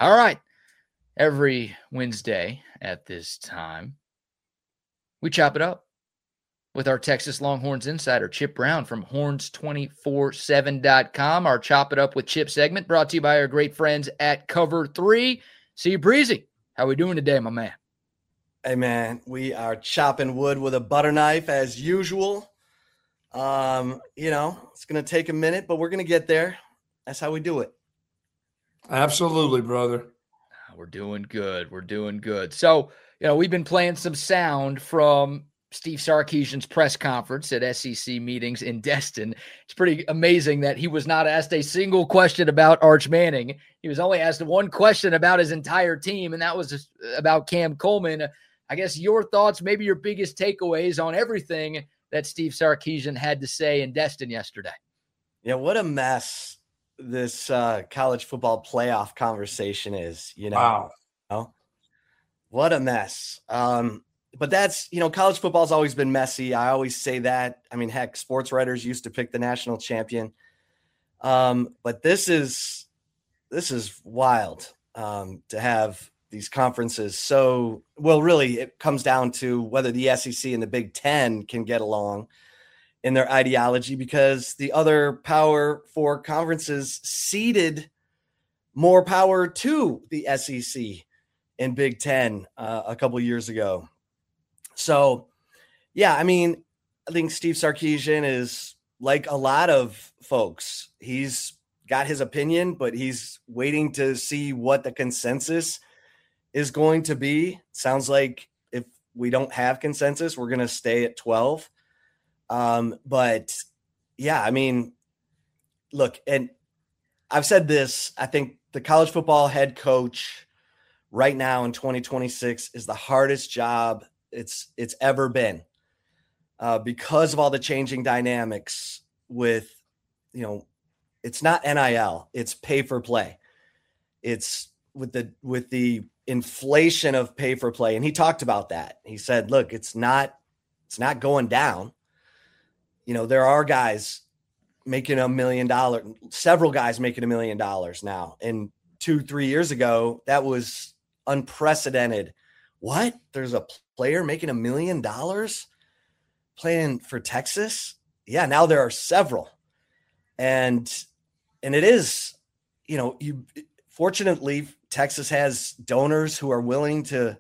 All right. Every Wednesday at this time, we chop it up with our Texas Longhorns insider, Chip Brown from horns247.com. Our Chop It Up with Chip segment brought to you by our great friends at Cover 3. See you, Breezy. How we doing today, my man? Hey, man, we are chopping wood with a butter knife as usual. It's going to take a minute, but we're going to get there. That's how we do it. Absolutely, brother. We're doing good. We're doing good. So, we've been playing some sound from Steve Sarkisian's press conference at SEC meetings in Destin. It's pretty amazing that he was not asked a single question about Arch Manning. He was only asked one question about his entire team, and that was about Cam Coleman. I guess your thoughts, maybe your biggest takeaways on everything that Steve Sarkisian had to say in Destin yesterday. Yeah, what a mess this college football playoff conversation is, Wow. What a mess. But that's, college football's always been messy. I always say that. I mean, heck, sports writers used to pick the national champion. But this is wild to have these conferences. So, really, it comes down to whether the SEC and the Big Ten can get along in their ideology, because the other Power 4 conferences ceded more power to the SEC and Big Ten a couple years ago. So, yeah, I mean, I think Steve Sarkisian is like a lot of folks. He's got his opinion, but he's waiting to see what the consensus is going to be. Sounds like if we don't have consensus, we're going to stay at 12. But yeah, I mean, look, and I've said this, I think the college football head coach right now in 2026 is the hardest job it's ever been, because of all the changing dynamics with, it's not NIL, it's pay for play. It's with the inflation of pay for play. And he talked about that. He said, look, it's not going down. There are guys making $1 million, several guys making $1 million now. And 2-3 years ago, that was unprecedented. What? There's a player making $1 million playing for Texas? Yeah, now there are several. And it is, fortunately, Texas has donors who are willing to,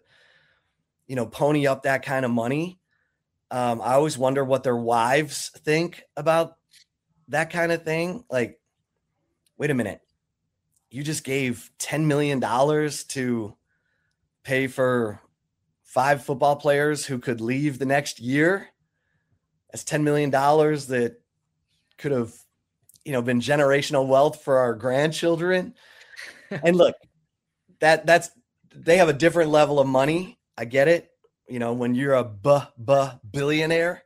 pony up that kind of money. I always wonder what their wives think about that kind of thing. Like, wait a minute. You just gave $10 million to pay for 5 football players who could leave the next year. That's $10 million that could have, been generational wealth for our grandchildren. And look, that's they have a different level of money. I get it. When you're a billionaire.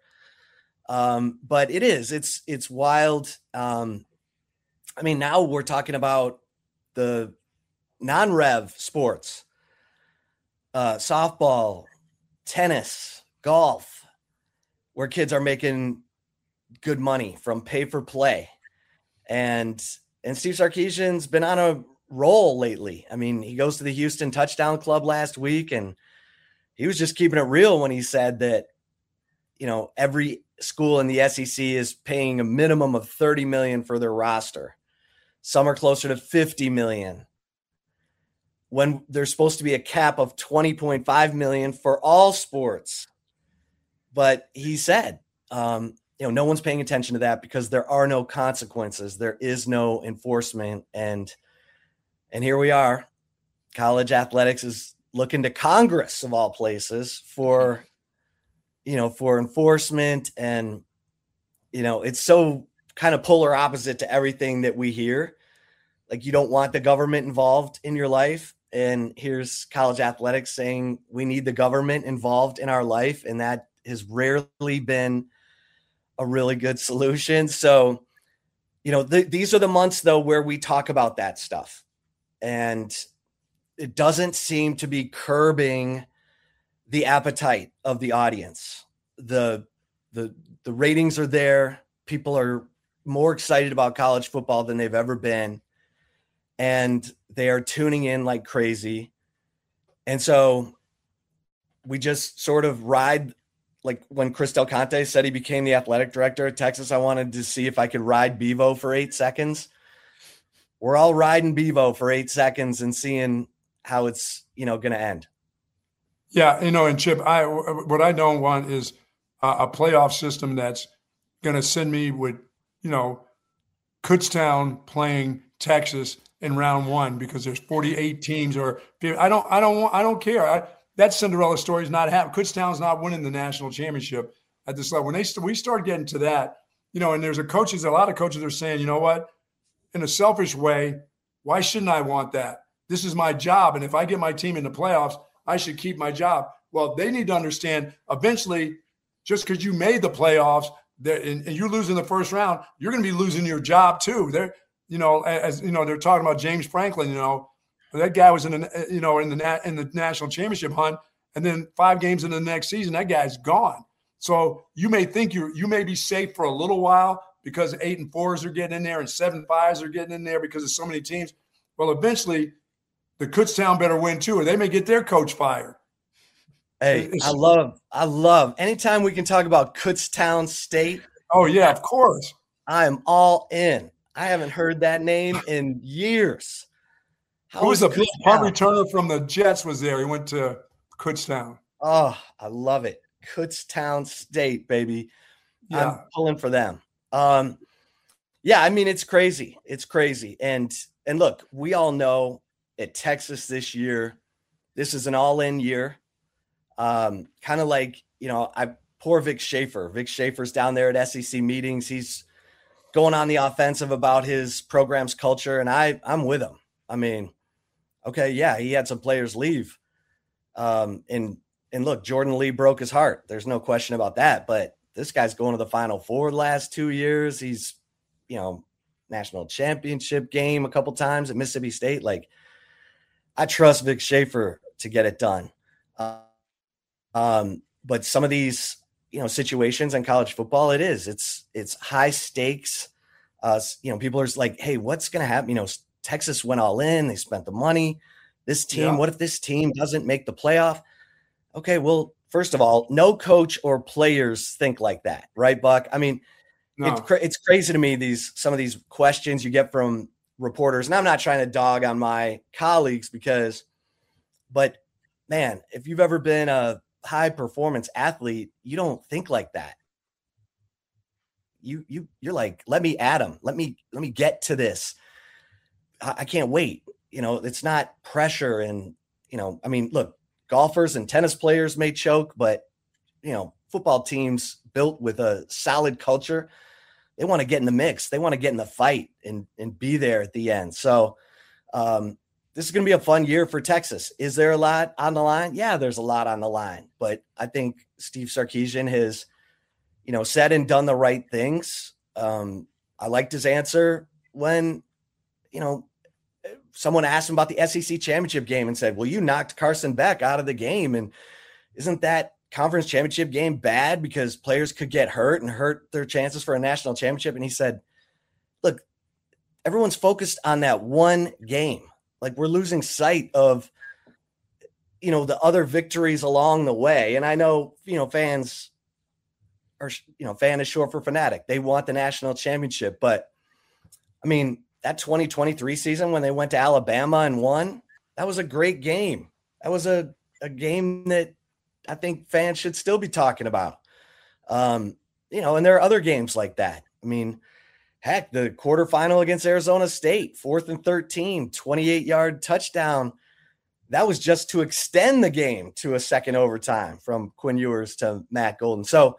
But it's wild. I mean, now we're talking about the non-rev sports, softball, tennis, golf, where kids are making good money from pay for play. And Steve Sarkisian's been on a roll lately. I mean, he goes to the Houston Touchdown Club last week, and he was just keeping it real when he said that, every school in the SEC is paying a minimum of $30 million for their roster. Some are closer to $50 million, when there's supposed to be a cap of $20.5 million for all sports. But he said, no one's paying attention to that because there are no consequences. There is no enforcement. And here we are. College athletics is looking to Congress, of all places, for enforcement. And, it's so kind of polar opposite to everything that we hear. Like, you don't want the government involved in your life. And here's college athletics saying we need the government involved in our life. And that has rarely been a really good solution. So, these are the months, though, where we talk about that stuff. And it doesn't seem to be curbing the appetite of the audience. The ratings are there. People are more excited about college football than they've ever been. And They are tuning in like crazy. And so we just sort of ride, like when Chris Del Conte said he became the athletic director at Texas, I wanted to see if I could ride Bevo for 8 seconds. We're all riding Bevo for 8 seconds and seeing how it's, going to end. Yeah, and Chip, what I don't want is a playoff system that's going to send me with, Kutztown playing Texas in round 1 because there's 48 teams, or I don't care. That Cinderella story is not happening. Kutztown's not winning the national championship at this level. When we start getting to that, and there's a lot of coaches are saying, you know what, in a selfish way, why shouldn't I want that? This is my job, and if I get my team in the playoffs, I should keep my job. Well, they need to understand eventually, just because you made the playoffs and you lose in the first round, you're going to be losing your job too. They're talking about James Franklin. That guy was in the national championship hunt, and then 5 games in the next season, that guy's gone. So you may think you may be safe for a little while because 8 and 4s are getting in there and 7 5s are getting in there because of so many teams. Well, eventually, the Kutztown better win too, or they may get their coach fired. Hey, I love anytime we can talk about Kutztown State. Oh yeah, of course. I'm all in. I haven't heard that name in years. Who was the punt returner from the Jets was there? He went to Kutztown. Oh, I love it. Kutztown State, baby. Yeah. I'm pulling for them. Yeah, I mean, it's crazy. It's crazy. And look, we all know at Texas this year, this is an all-in year. Kind of like, poor Vic Schaefer. Vic Schaefer's down there at SEC meetings. He's going on the offensive about his program's culture, and I'm with him. I mean, okay, yeah, he had some players leave. And look, Jordan Lee broke his heart. There's no question about that. But this guy's going to the Final Four the last 2 years. He's, national championship game a couple times at Mississippi State. Like, I trust Vic Schaefer to get it done. But some of these, situations in college football, it's high stakes. People are like, hey, what's going to happen? Texas went all in. They spent the money. This team, What if this team doesn't make the playoff? Okay, well, first of all, no coach or players think like that, right, Buck? I mean, no. It's crazy to me, some of these questions you get from reporters, and I'm not trying to dog on my colleagues but man, if you've ever been a high performance athlete, you don't think like that. You're like, let me at him. Let me get to this. I can't wait. It's not pressure. And, I mean, look, golfers and tennis players may choke, but, football teams built with a solid culture, they want to get in the mix. They want to get in the fight and be there at the end. So this is going to be a fun year for Texas. Is there a lot on the line? Yeah, there's a lot on the line. But I think Steve Sarkisian has, said and done the right things. I liked his answer when, someone asked him about the SEC championship game and said, well, you knocked Carson Beck out of the game. And isn't that conference championship game bad because players could get hurt and hurt their chances for a national championship? And he said, look, everyone's focused on that one game. Like, we're losing sight of, the other victories along the way. And I know, fans are, fan is short for fanatic. They want the national championship. But I mean, that 2023 season when they went to Alabama and won, that was a great game. That was a game that I think fans should still be talking about. And there are other games like that. I mean, heck, the quarterfinal against Arizona State, 4th and 13, 28-yard touchdown. That was just to extend the game to a second overtime from Quinn Ewers to Matt Golden. So,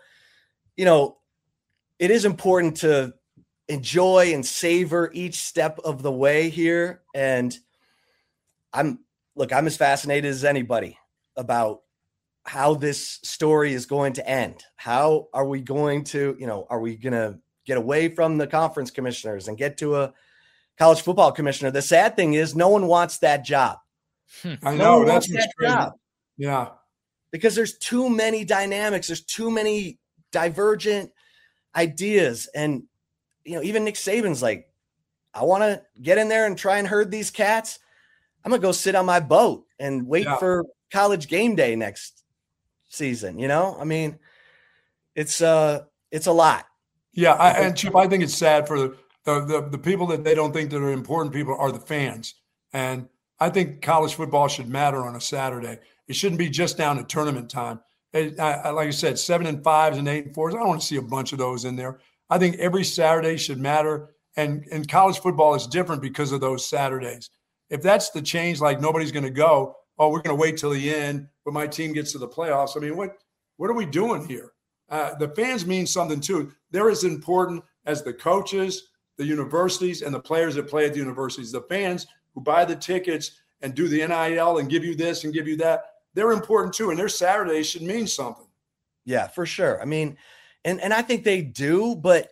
it is important to enjoy and savor each step of the way here. And I'm as fascinated as anybody about how this story is going to end. How are we going to, are we going to get away from the conference commissioners and get to a college football commissioner? The sad thing is no one wants that job. I know, that's what's crazy. Job. Yeah. Because there's too many dynamics. There's too many divergent ideas. And, even Nick Saban's like, I want to get in there and try and herd these cats. I'm going to go sit on my boat and wait for College game day next season. I mean, it's a lot. Yeah. And Chip, I think it's sad for the people that they don't think that are important people are the fans. And I think college football should matter on a Saturday. It shouldn't be just down to tournament time. Like I said, 7-5s and 8-4s. I don't want to see a bunch of those in there. I think every Saturday should matter. And college football is different because of those Saturdays. If that's the change, like nobody's going to go, oh, we're going to wait till the end when my team gets to the playoffs. I mean, what are we doing here? The fans mean something too. They're as important as the coaches, the universities, and the players that play at the universities. The fans who buy the tickets and do the NIL and give you this and give you that, they're important too. And their Saturdays should mean something. Yeah, for sure. I mean, and I think they do, but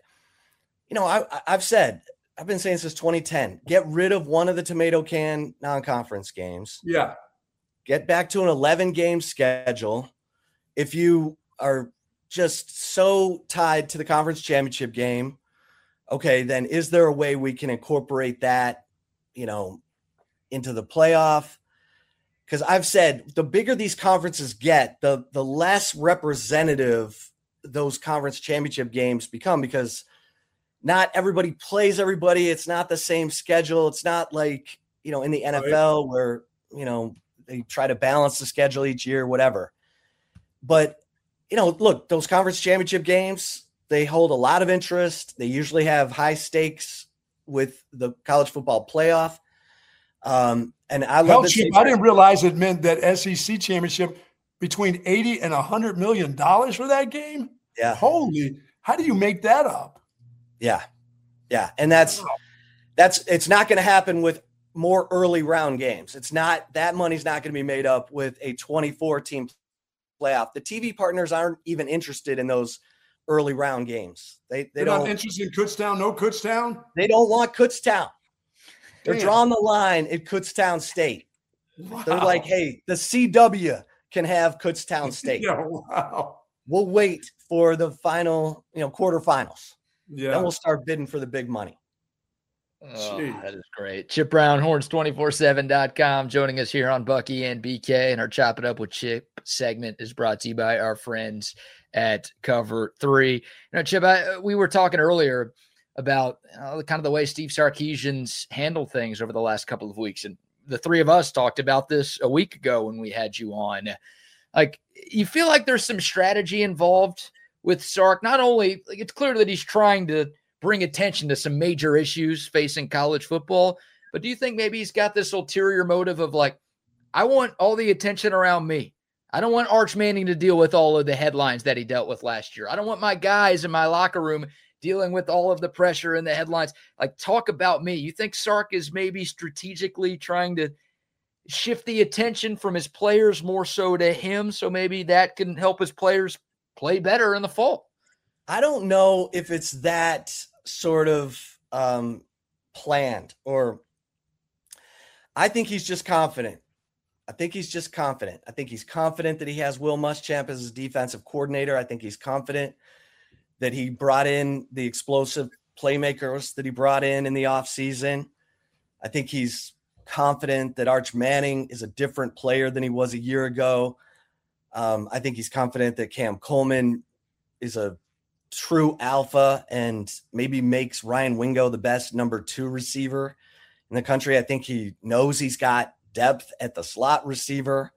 I've been saying since 2010, get rid of one of the tomato can non-conference games. Yeah. Get back to an 11-game schedule. If you are just so tied to the conference championship game, okay, then is there a way we can incorporate that, into the playoff? Because I've said the bigger these conferences get, the less representative those conference championship games become, because not everybody plays everybody. It's not the same schedule. It's not like, in the NFL where, they try to balance the schedule each year, whatever. But, look, those conference championship games, they hold a lot of interest. They usually have high stakes with the college football playoff. And I love it. I didn't realize it meant that SEC championship between $80 and $100 million for that game. Yeah. Holy, how do you make that up? Yeah. Yeah. And it's not going to happen with more early round games. That money's not going to be made up with a 24 team playoff. The TV partners aren't even interested in those early round games. They're not interested in Kutztown. No Kutztown. They don't want Kutztown. They're drawing the line at Kutztown State. Wow. They're like, hey, the CW can have Kutztown State. Yeah, wow. We'll wait for the final, quarterfinals. Yeah. Then we'll start bidding for the big money. Oh, that is great. Chip Brown, horns247.com, joining us here on Bucky and BK. And our Chop It Up with Chip segment is brought to you by our friends at Cover 3. Chip, we were talking earlier about kind of the way Steve Sarkisian's handled things over the last couple of weeks. And the three of us talked about this a week ago when we had you on. Like, you feel like there's some strategy involved with Sark. Not only, it's clear that he's trying to bring attention to some major issues facing college football, but do you think maybe he's got this ulterior motive of like, I want all the attention around me. I don't want Arch Manning to deal with all of the headlines that he dealt with last year. I don't want my guys in my locker room dealing with all of the pressure and the headlines. Like, talk about me. You think Sark is maybe strategically trying to shift the attention from his players more so to him, so maybe that can help his players play better in the fall? I don't know if it's that sort of planned, or I think he's just confident. I think he's confident that he has Will Muschamp as his defensive coordinator. I think he's confident that he brought in the explosive playmakers that he brought in the offseason. I think he's confident that Arch Manning is a different player than he was a year ago. I think he's confident that Cam Coleman is a true alpha and maybe makes Ryan Wingo the best number 2 receiver in the country. I think he knows he's got depth at the slot receiver.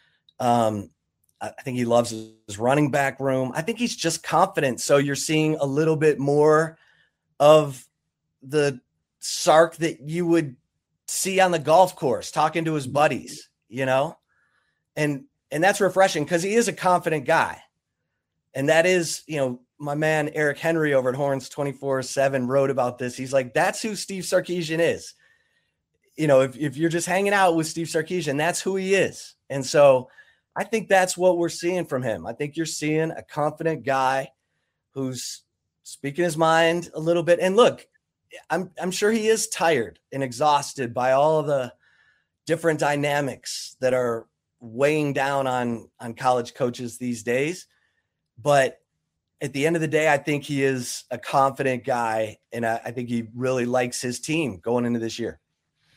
I think he loves his running back room. I think he's just confident. So you're seeing a little bit more of the Sark that you would see on the golf course, talking to his buddies, and that's refreshing because he is a confident guy. And that is, my man, Eric Henry over at Horns 24/7 wrote about this. He's like, that's who Steve Sarkisian is. If you're just hanging out with Steve Sarkisian, that's who he is. And so I think that's what we're seeing from him. I think you're seeing a confident guy who's speaking his mind a little bit. And look, I'm sure he is tired and exhausted by all of the different dynamics that are weighing down on college coaches these days. But at the end of the day, I think he is a confident guy, and I think he really likes his team going into this year.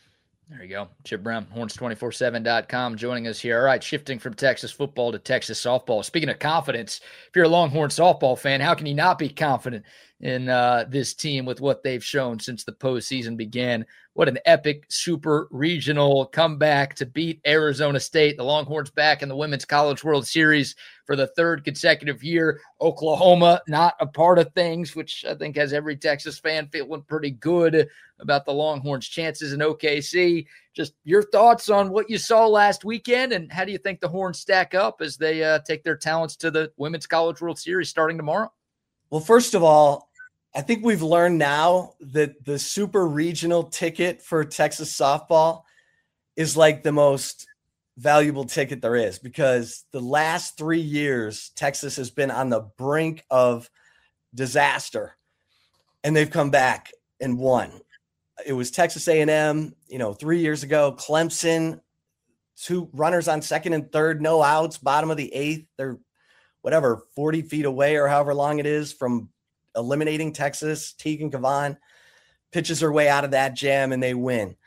There you go. Chip Brown, horns247.com, joining us here. All right, shifting from Texas football to Texas softball. Speaking of confidence, if you're a Longhorn softball fan, how can you not be confident in this team with what they've shown since the postseason began? What an epic super regional comeback to beat Arizona State. The Longhorns back in the Women's College World Series for the third consecutive year. Oklahoma not a part of things, which I think has every Texas fan feeling pretty good about the Longhorns' chances in OKC. Just your thoughts on what you saw last weekend, and how do you think the Horns stack up as they take their talents to the Women's College World Series starting tomorrow? Well, first of all, I think we've learned now that the super regional ticket for Texas softball is like the most valuable ticket there is, because the last 3 years, Texas has been on the brink of disaster, and they've come back and won. It was Texas A&M, 3 years ago, Clemson, 2 runners on second and third, no outs, bottom of the 8th. They're 40 feet away or however long it is from eliminating Texas. Tegan Cavan pitches her way out of that jam and they win.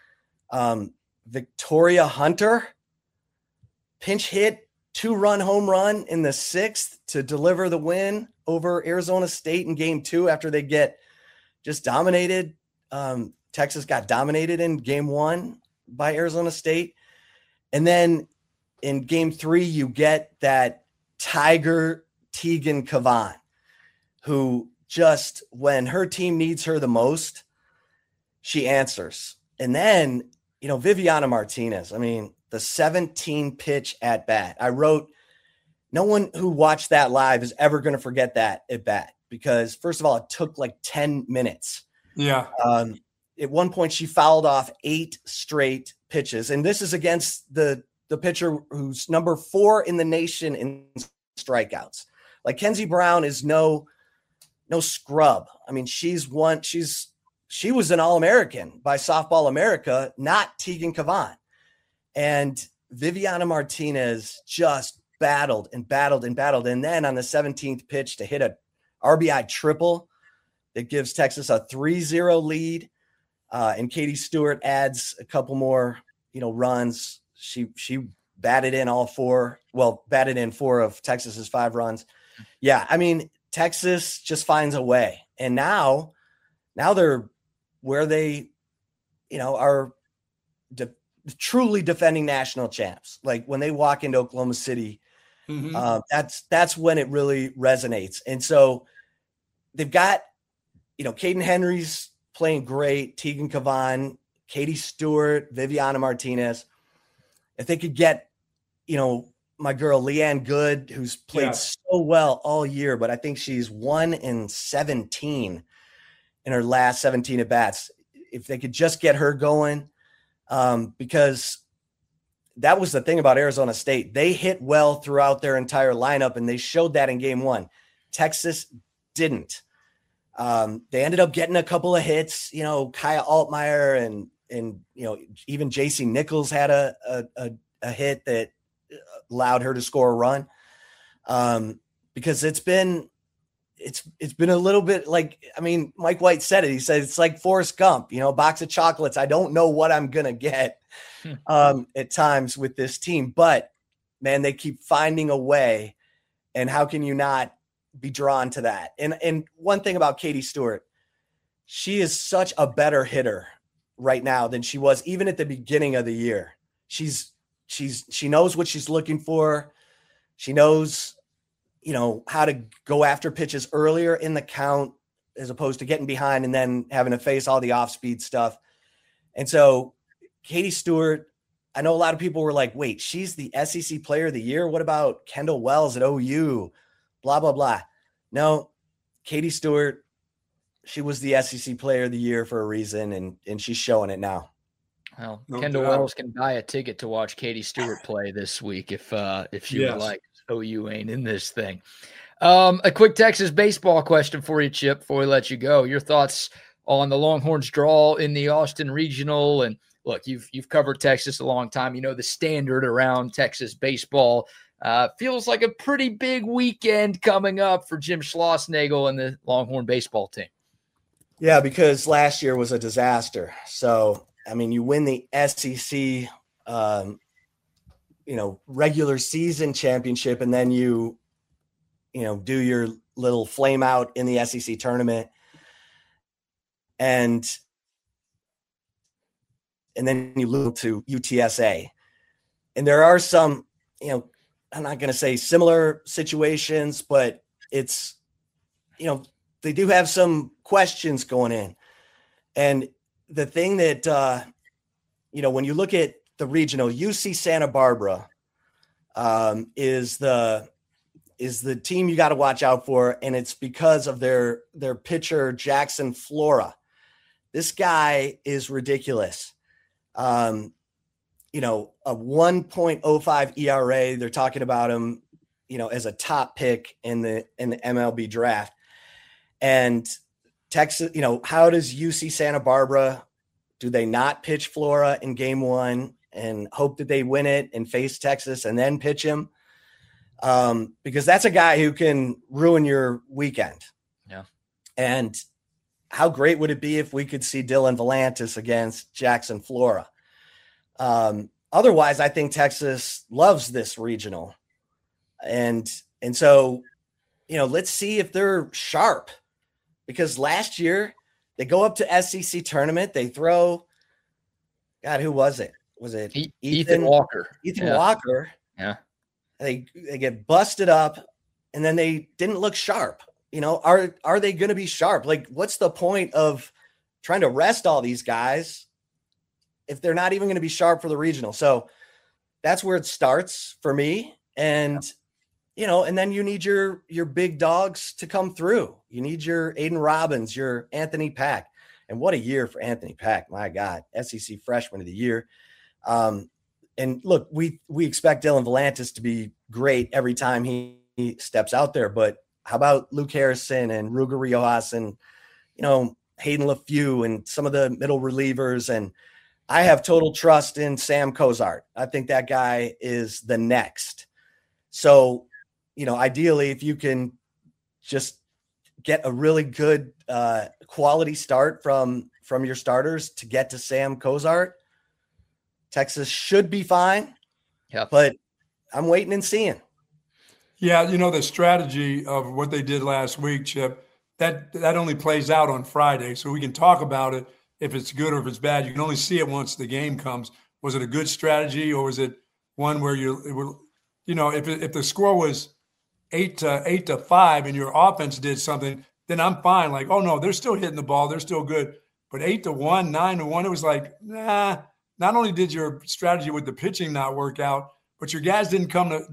Victoria Hunter, pinch hit, 2-run home run in the 6th to deliver the win over Arizona State in game 2 after they get just dominated. Texas got dominated in game 1 by Arizona State. And then in game 3, you get that Tiger Tegan Cavan, who just, when her team needs her the most, she answers. And then, Viviana Martinez, the 17 pitch at bat. I wrote, no one who watched that live is ever going to forget that at bat, because first of all, it took like 10 minutes. Yeah. At one point she fouled off 8 straight pitches. And this is against the pitcher who's number 4 in the nation in strikeouts. Like, Kenzie Brown is no scrub. She was an All-American by Softball America, not Tegan Cavan. And Viviana Martinez just battled and battled and battled. And then on the 17th pitch to hit a RBI triple that gives Texas a 3-0 lead. And Katie Stewart adds a couple more, runs. She batted in 4 of Texas's 5 runs. Yeah. Texas just finds a way. And now they're where they, are truly defending national champs. Like, when they walk into Oklahoma City, that's when it really resonates. And so they've got, Caden Henry's playing great, Tegan Cavan, Katie Stewart, Viviana Martinez. If they could get, my girl Leanne Good, who's played so well all year, but I think she's 1-17 in her last 17 at bats. If they could just get her going, because that was the thing about Arizona State. They hit well throughout their entire lineup, and they showed that in game 1. Texas didn't. They ended up getting a couple of hits, Kaya Altmaier and even JC Nichols had a hit that allowed her to score a run. Because it's been a little bit like, Mike White said it. He said, it's like Forrest Gump, box of chocolates. I don't know what I'm going to get at times with this team, but man, they keep finding a way. And how can you not be drawn to that? And one thing about Katie Stewart, she is such a better hitter right now than she was even at the beginning of the year. She knows what she's looking for. She knows, how to go after pitches earlier in the count, as opposed to getting behind and then having to face all the off-speed stuff. And so Katie Stewart, I know a lot of people were like, wait, she's the SEC player of the year. What about Kendall Wells at OU? Blah, blah, blah. No, Katie Stewart, she was the SEC player of the year for a reason, and she's showing it now. Well, Kendall Wells can buy a ticket to watch Katie Stewart play this week if she would like. OU ain't in this thing. A quick Texas baseball question for you, Chip, before we let you go. Your thoughts on the Longhorns draw in the Austin Regional. And look, you've covered Texas a long time. You know the standard around Texas baseball. Feels like a pretty big weekend coming up for Jim Schlossnagle and the Longhorn baseball team. Yeah, because last year was a disaster. So, I mean, you win the SEC, regular season championship, and then you do your little flame out in the SEC tournament. And then you lose to UTSA. And there are some, I'm not going to say similar situations, but it's, they do have some questions going in. And the thing that, when you look at the regional, UC Santa Barbara is the team you got to watch out for. And it's because of their pitcher, Jackson Flora. This guy is ridiculous. A 1.05 ERA. They're talking about him, as a top pick in the MLB draft. And Texas, how does UC Santa Barbara, do they not pitch Flora in game one and hope that they win it and face Texas and then pitch him? Because that's a guy who can ruin your weekend. Yeah. And how great would it be if we could see Dylan Volantis against Jackson Flora? Otherwise, I think Texas loves this regional. And so, let's see if they're sharp, because last year they go up to SEC tournament. They throw, God, who was it? Was it Ethan Walker? Ethan Walker. Yeah. They get busted up, and then they didn't look sharp. Are they going to be sharp? Like, what's the point of trying to rest all these guys if they're not even going to be sharp for the regional? So that's where it starts for me. And, and then you need your big dogs to come through. You need your Aiden Robbins, your Anthony Pack. And what a year for Anthony Pack. My God, SEC Freshman of the Year. And look, we expect Dylan Volantis to be great every time he steps out there, but how about Luke Harrison and Ruger Riojas and, Hayden LaFew and some of the middle relievers? And I have total trust in Sam Cozart. I think that guy is the next. So, ideally, if you can just get a really good quality start from your starters to get to Sam Cozart, Texas should be fine. Yeah. But I'm waiting and seeing. Yeah, the strategy of what they did last week, Chip, that only plays out on Friday. So we can talk about it if it's good or if it's bad. You can only see it once the game comes. Was it a good strategy, or was it one where if the score was 8-5 and your offense did something, then I'm fine. Like, oh no, they're still hitting the ball, they're still good. But 8-1, 9-1, it was like, nah. Not only did your strategy with the pitching not work out, but your guys didn't come to.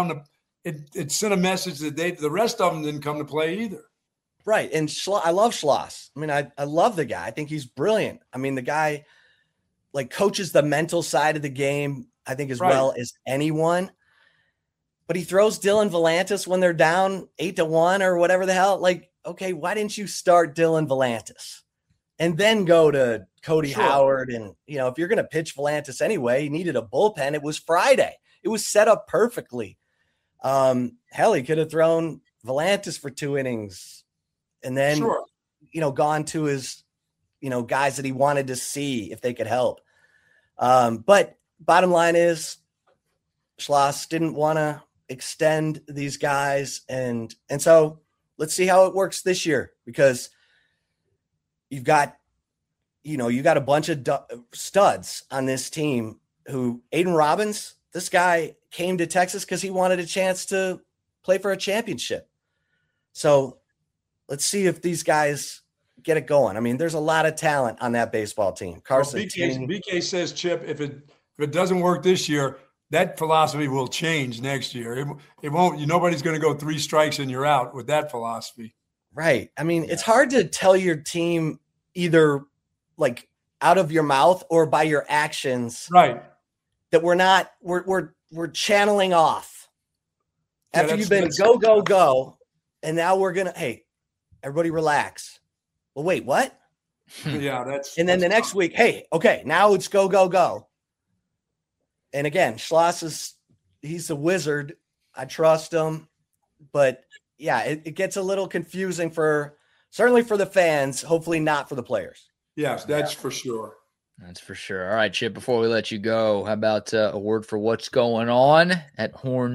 It sent a message that the rest of them didn't come to play either. Right. And I love Schloss. I mean, I love the guy. I think he's brilliant. I mean, the guy coaches the mental side of the game, I think, as well as anyone. But he throws Dylan Volantis when they're down 8-1 or whatever the hell. Like, okay, why didn't you start Dylan Volantis and then go to Cody Howard? And, if you're going to pitch Volantis anyway, you needed a bullpen. It was Friday. It was set up perfectly. Hell, he could have thrown Volantis for 2 innings and then, gone to his, guys that he wanted to see if they could help. But bottom line is Schloss didn't want to extend these guys. And so let's see how it works this year, because you've got a bunch of studs on this team who Aiden Robbins, this guy came to Texas because he wanted a chance to play for a championship. So let's see if these guys get it going. I mean, there's a lot of talent on that baseball team. Carson. Well, BK says, Chip, if it doesn't work this year, that philosophy will change next year. It won't. Nobody's going to go 3 strikes and you're out with that philosophy. Right. I mean, it's hard to tell your team either out of your mouth or by your actions. Right. That we're channeling off after you've been go. And now we're going to, hey, everybody relax. Well, wait, what? Yeah. And then the next week, hey, okay, now it's go. And again, Schloss he's a wizard. I trust him, but yeah, it gets a little confusing certainly for the fans, hopefully not for the players. Yes, that's for sure. That's for sure. All right, Chip, before we let you go, how about a word for what's going on at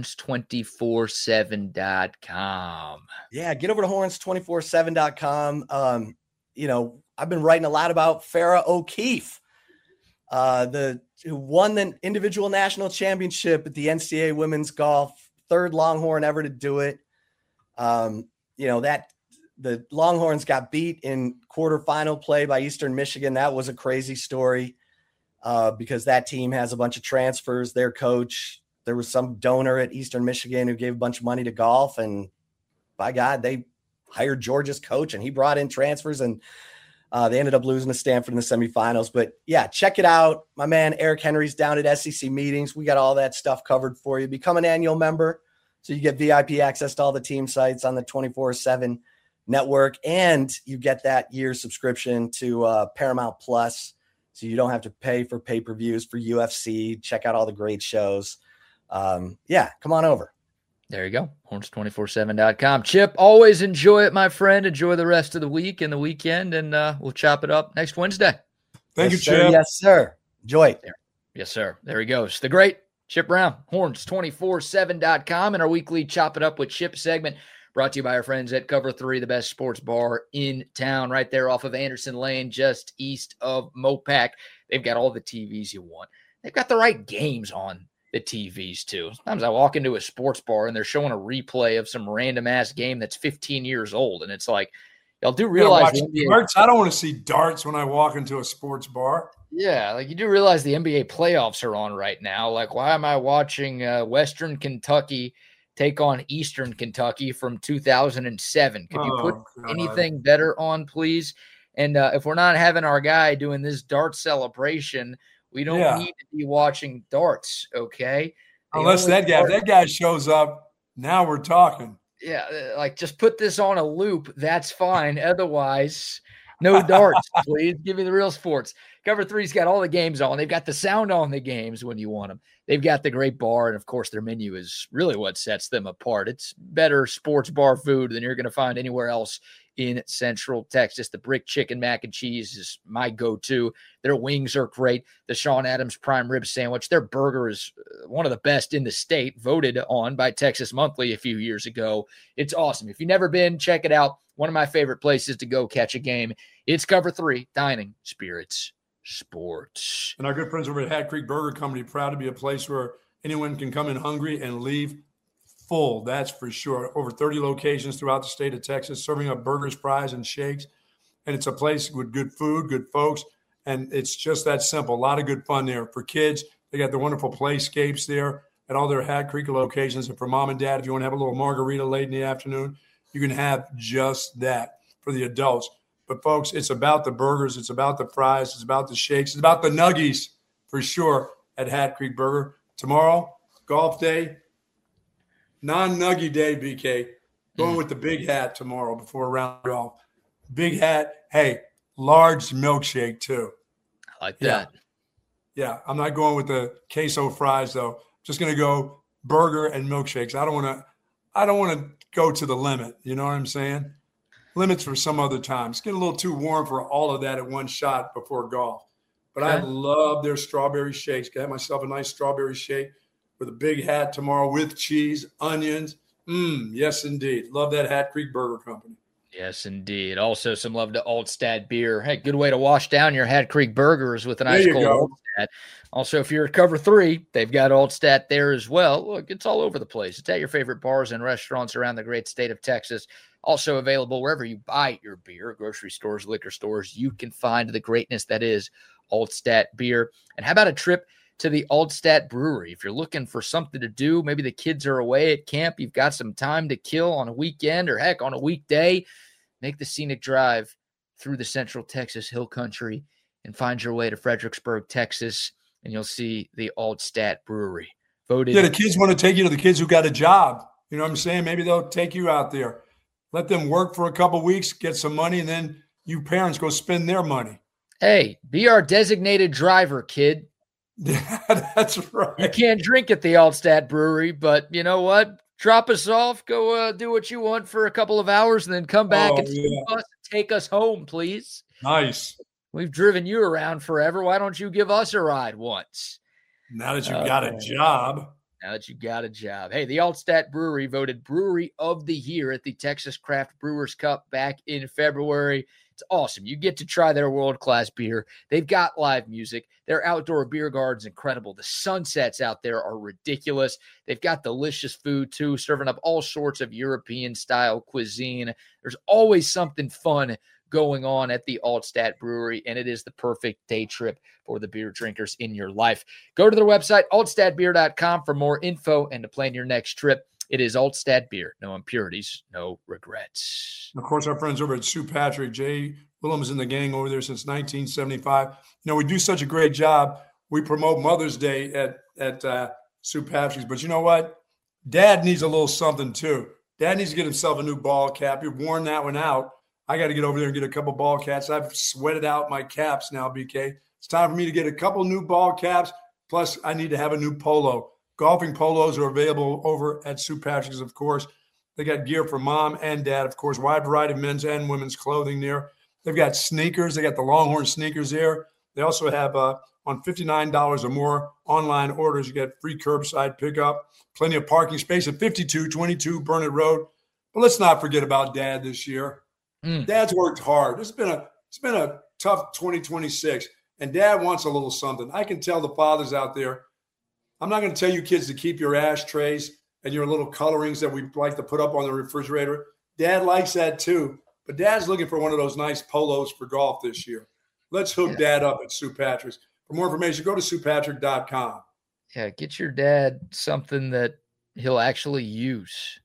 horns247.com? Yeah, get over to horns247.com. I've been writing a lot about Farrah O'Keefe, who won the individual national championship at the NCAA women's golf, third Longhorn ever to do it. The Longhorns got beat in quarterfinal play by Eastern Michigan. That was a crazy story because that team has a bunch of transfers. Their coach, there was some donor at Eastern Michigan who gave a bunch of money to golf, and by God, they hired Georgia's coach, and he brought in transfers, and they ended up losing to Stanford in the semifinals. But yeah, check it out. My man Eric Henry's down at SEC meetings. We got all that stuff covered for you. Become an annual member so you get VIP access to all the team sites on the 24/7 network, and you get that year subscription to Paramount Plus, so you don't have to pay for pay-per-views for UFC. Check out all the great shows. Come on over. There you go. Horns247.com. Chip, always enjoy it, my friend. Enjoy the rest of the week and the weekend, and we'll chop it up next Wednesday. Thank you, sir. Chip. Yes, sir. Enjoy it. Yes, sir. There he goes. The great Chip Brown, horns247.com, and our weekly Chop It Up with Chip segment brought to you by our friends at Cover 3, the best sports bar in town, right there off of Anderson Lane, just east of Mopac. They've got all the TVs you want. They've got the right games on the TVs, too. Sometimes I walk into a sports bar and they're showing a replay of some random-ass game that's 15 years old, and it's like, y'all do realize the NBA darts. I don't want to see darts when I walk into a sports bar. Yeah, like you do realize the NBA playoffs are on right now. Like, why am I watching Western Kentucky take on Eastern Kentucky from 2007? Could you put anything better on, please? And if we're not having our guy doing this dart celebration, we don't need to be watching darts, okay? Unless that guy shows up, now we're talking. Yeah, like just put this on a loop. That's fine. Otherwise, no darts, please. Give me the real sports. Cover 3's got all the games on. They've got the sound on the games when you want them. They've got the great bar, and, of course, their menu is really what sets them apart. It's better sports bar food than you're going to find anywhere else in Central Texas. The brick chicken mac and cheese is my go-to. Their wings are great. The Sean Adams prime rib sandwich. Their burger is one of the best in the state, voted on by Texas Monthly a few years ago. It's awesome. If you've never been, check it out. One of my favorite places to go catch a game. It's Cover 3, Dining Spirits Sports. And our good friends over at Hat Creek Burger Company, proud to be a place where anyone can come in hungry and leave full. That's for sure. Over 30 locations throughout the state of Texas, serving up burgers, fries, and shakes. And it's a place with good food, good folks. And it's just that simple. A lot of good fun there. For kids, they got the wonderful playscapes there at all their Hat Creek locations. And for mom and dad, if you want to have a little margarita late in the afternoon, you can have just that for the adults. But, folks, it's about the burgers. It's about the fries. It's about the shakes. It's about the nuggies for sure at Hat Creek Burger. Tomorrow, golf day, non-nuggy day, BK. Going with the big hat tomorrow before round golf. Big hat. Hey, large milkshake too. I like that. Yeah, I'm not going with the queso fries though. Just going to go burger and milkshakes. I don't want to go to the limit. You know what I'm saying? Limits for some other time. It's getting a little too warm for all of that at one shot before golf. But I love their strawberry shakes. Got myself a nice strawberry shake with a big hat tomorrow with cheese, onions. Yes, indeed. Love that Hat Creek Burger Company. Yes, indeed. Also, some love to Altstadt beer. Hey, good way to wash down your Hat Creek burgers with a nice cold Altstadt. Also, if you're at Cover 3, they've got Altstadt there as well. Look, it's all over the place. It's at your favorite bars and restaurants around the great state of Texas. Also available wherever you buy your beer, grocery stores, liquor stores. You can find the greatness that is Altstadt beer. And how about a trip to the Altstadt Brewery? If you're looking for something to do, maybe the kids are away at camp, you've got some time to kill on a weekend or heck on a weekday, make the scenic drive through the Central Texas Hill Country and find your way to Fredericksburg, Texas, and you'll see the Altstadt Brewery. Voted. Yeah, the kids want to take you to the kids who got a job. You know what I'm saying? Maybe they'll take you out there. Let them work for a couple weeks, get some money, and then you parents go spend their money. Hey, be our designated driver, kid. Yeah, that's right. You can't drink at the Altstadt Brewery, but you know what? Drop us off, go do what you want for a couple of hours, and then come back and take us home, please. Nice. We've driven you around forever. Why don't you give us a ride once? Now that you've got a job. Now that you got a job. Hey, the Altstadt Brewery voted Brewery of the Year at the Texas Craft Brewers Cup back in February. It's awesome. You get to try their world-class beer. They've got live music. Their outdoor beer garden's incredible. The sunsets out there are ridiculous. They've got delicious food, too, serving up all sorts of European-style cuisine. There's always something fun going on at the Altstadt Brewery, and it is the perfect day trip for the beer drinkers in your life. Go to their website, altstadtbeer.com, for more info and to plan your next trip. It is Altstadt Beer. No impurities, no regrets. Of course, our friends over at Sue Patrick, Jay Williams in the gang over there since 1975. We do such a great job. We promote Mother's Day at Sue Patrick's. But you know what? Dad needs a little something too. Dad needs to get himself a new ball cap. You've worn that one out. I got to get over there and get a couple ball caps. I've sweated out my caps now, BK. It's time for me to get a couple new ball caps. Plus, I need to have a new polo. Golfing polos are available over at Sue Patrick's, of course. They got gear for mom and dad, of course, wide variety of men's and women's clothing there. They've got sneakers. They got the Longhorn sneakers there. They also have on $59 or more online orders, you get free curbside pickup, plenty of parking space at 5222 Burnett Road. But let's not forget about Dad this year. Dad's worked hard. It's been a tough 2026, and Dad wants a little something. I can tell the fathers out there, I'm not going to tell you kids to keep your ashtrays and your little colorings that we like to put up on the refrigerator. Dad likes that too, but Dad's looking for one of those nice polos for golf this year. Let's hook Dad up at Sue Patrick's. For more information, go to SuePatrick.com. Yeah, get your dad something that he'll actually use.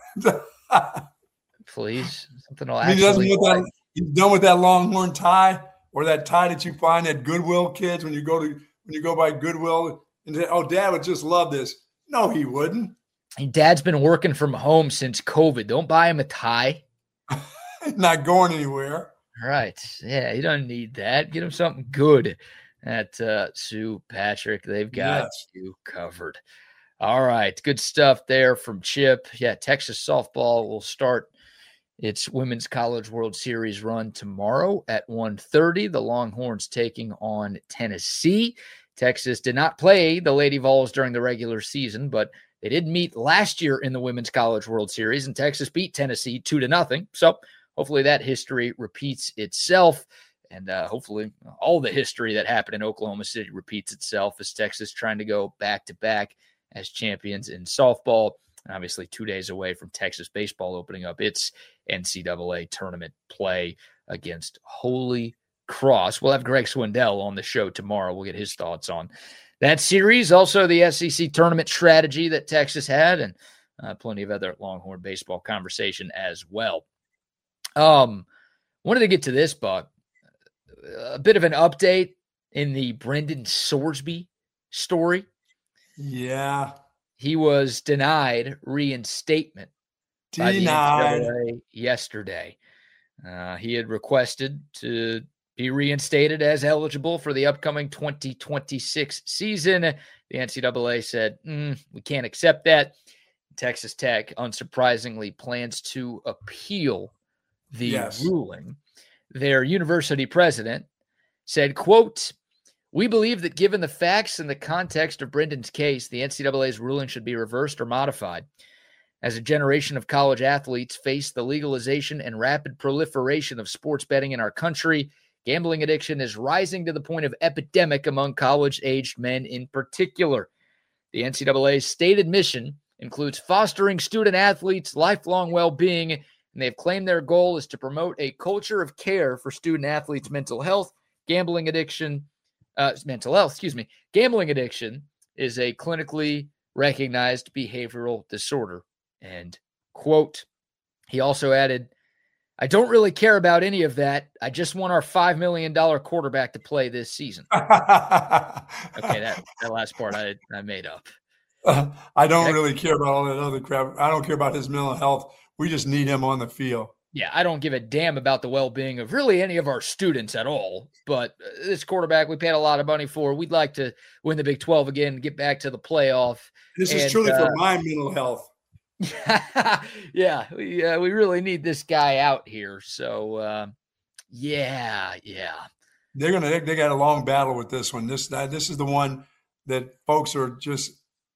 Please. Something he'll actually like. He's done with that Longhorn tie or that tie that you find at Goodwill, kids, when you go by Goodwill and say, oh, Dad would just love this. No, he wouldn't. Dad's been working from home since COVID. Don't buy him a tie. He's not going anywhere. All right. Yeah, you don't need that. Get him something good at Sue Patrick. They've got you covered. All right. Good stuff there from Chip. Yeah, Texas softball will start its Women's College World Series run tomorrow at 1:30. The Longhorns taking on Tennessee. Texas did not play the Lady Vols during the regular season, but they did meet last year in the Women's College World Series, and Texas beat Tennessee 2-0. So hopefully that history repeats itself, and hopefully all the history that happened in Oklahoma City repeats itself as Texas trying to go back-to-back as champions in softball. And obviously 2 days away from Texas baseball opening up its NCAA tournament play against Holy Cross. We'll have Greg Swindell on the show tomorrow. We'll get his thoughts on that series. Also, the SEC tournament strategy that Texas had, and plenty of other Longhorn baseball conversation as well. Wanted to get to this, Buck. A bit of an update in the Brendan Sorsby story. Yeah. He was denied reinstatement by the NCAA yesterday. He had requested to be reinstated as eligible for the upcoming 2026 season. The NCAA said, we can't accept that. Texas Tech, unsurprisingly, plans to appeal the ruling. Their university president said, quote, "We believe that given the facts and the context of Brendan's case, the NCAA's ruling should be reversed or modified. As a generation of college athletes face the legalization and rapid proliferation of sports betting in our country, gambling addiction is rising to the point of epidemic among college-aged men in particular. The NCAA's stated mission includes fostering student athletes' lifelong well-being, and they've claimed their goal is to promote a culture of care for student athletes' mental health. Gambling addiction is a clinically recognized behavioral disorder." End quote. He also added, "I don't really care about any of that. I just want our $5 million quarterback to play this season." Okay, that last part I made up. I don't really care about all that other crap. I don't care about his mental health. We just need him on the field. Yeah, I don't give a damn about the well-being of really any of our students at all. But this quarterback we paid a lot of money for. We'd like to win the Big 12 again, get back to the playoff. This is truly for my mental health. Yeah, we really need this guy out here. So, yeah. They got a long battle with this one. This is the one that folks are just.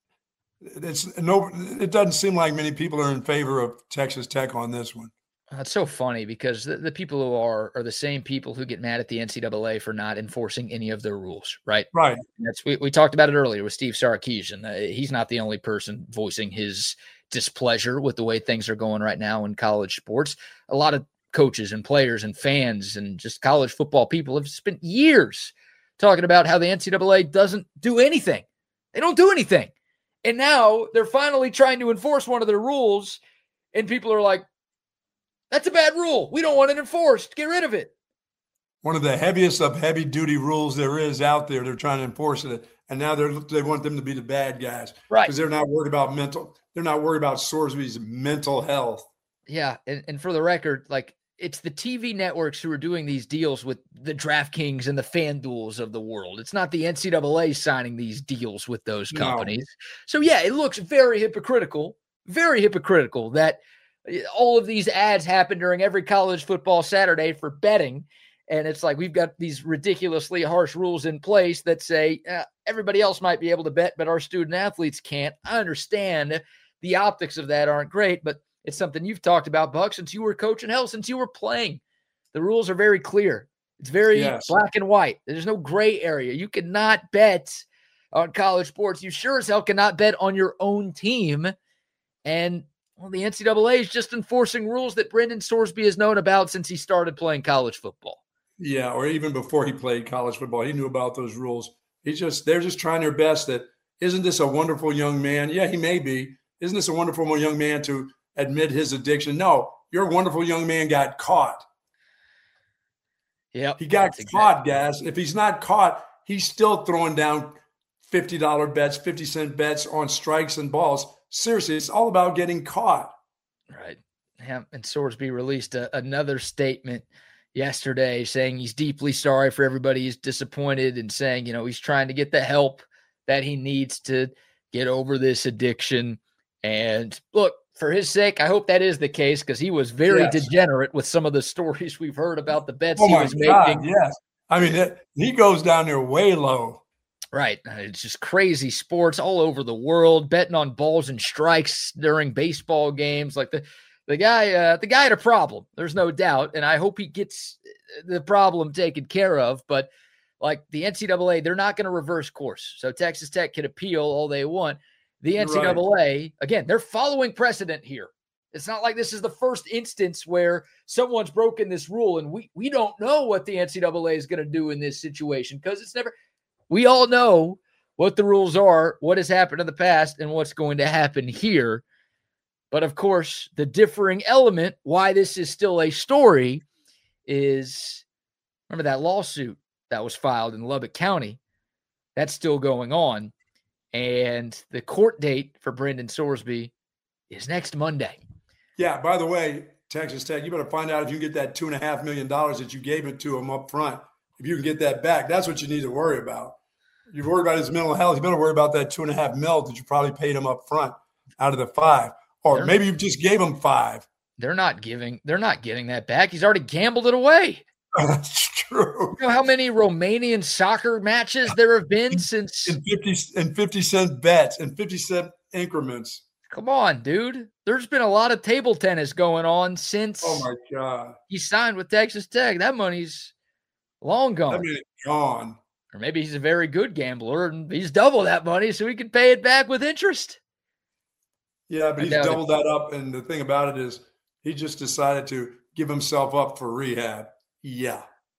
It doesn't seem like many people are in favor of Texas Tech on this one. It's so funny because the people who are the same people who get mad at the NCAA for not enforcing any of their rules, right? Right. We talked about it earlier with Steve Sarkisian. He's not the only person voicing his displeasure with the way things are going right now in college sports. A lot of coaches and players and fans and just college football people have spent years talking about how the NCAA doesn't do anything. They don't do anything. And now they're finally trying to enforce one of their rules, and people are like, that's a bad rule. We don't want it enforced. Get rid of it. One of the heaviest of heavy-duty rules there is out there. They're trying to enforce it, and now they want them to be the bad guys, right? Because they're not worried about They're not worried about Sorsby's mental health. Yeah, and for the record, like, it's the TV networks who are doing these deals with the DraftKings and the FanDuels of the world. It's not the NCAA signing these deals with those companies. No. So, yeah, it looks very hypocritical that all of these ads happen during every college football Saturday for betting. And it's like we've got these ridiculously harsh rules in place that say everybody else might be able to bet, but our student athletes can't. I understand the optics of that aren't great, but it's something you've talked about, Buck, since you were coaching, hell, since you were playing. The rules are very clear. It's very black and white. There's no gray area. You cannot bet on college sports. You sure as hell cannot bet on your own team. And, well, the NCAA is just enforcing rules that Brendan Sorsby has known about since he started playing college football. Yeah, or even before he played college football, he knew about those rules. They're just trying their best. That isn't this a wonderful young man? Yeah, he may be. Isn't this a wonderful young man to admit his addiction? No, your wonderful young man got caught. Yeah, he got caught, guys. If he's not caught, he's still throwing down $50 bets, 50-cent bets on strikes and balls. Seriously, it's all about getting caught. Right. Yeah, and Sorsby released another statement yesterday saying he's deeply sorry for everybody he's disappointed and saying, he's trying to get the help that he needs to get over this addiction. And look, for his sake, I hope that is the case because he was very degenerate with some of the stories we've heard about the bets he was making. Yes. I mean, he goes down there way low. Right. It's just crazy sports all over the world, betting on balls and strikes during baseball games. Like the guy had a problem. There's no doubt. And I hope he gets the problem taken care of. But like the NCAA, they're not going to reverse course. So Texas Tech can appeal all they want. The NCAA, again, they're following precedent here. It's not like this is the first instance where someone's broken this rule and we don't know what the NCAA is going to do in this situation because it's never – we all know what the rules are, what has happened in the past, and what's going to happen here. But, of course, the differing element, why this is still a story, is remember that lawsuit that was filed in Lubbock County? That's still going on. And the court date for Brendan Sorsby is next Monday. Yeah, by the way, Texas Tech, you better find out if you can get that $2.5 million that you gave it to him up front. If you can get that back, that's what you need to worry about. You're worried about his mental health. You better worry about that $2.5 million that you probably paid him up front out of the $5 million. Or maybe you just gave him $5 million. They're not getting that back. He's already gambled it away. That's true. You know how many Romanian soccer matches there have been since in 50-cent bets and 50-cent increments. Come on, dude. There's been a lot of table tennis going on since my God. He signed with Texas Tech. That money's long gone. That money's gone. Or maybe he's a very good gambler and he's double that money so he can pay it back with interest. Yeah, but he's doubled that up. And the thing about it is he just decided to give himself up for rehab. Yeah.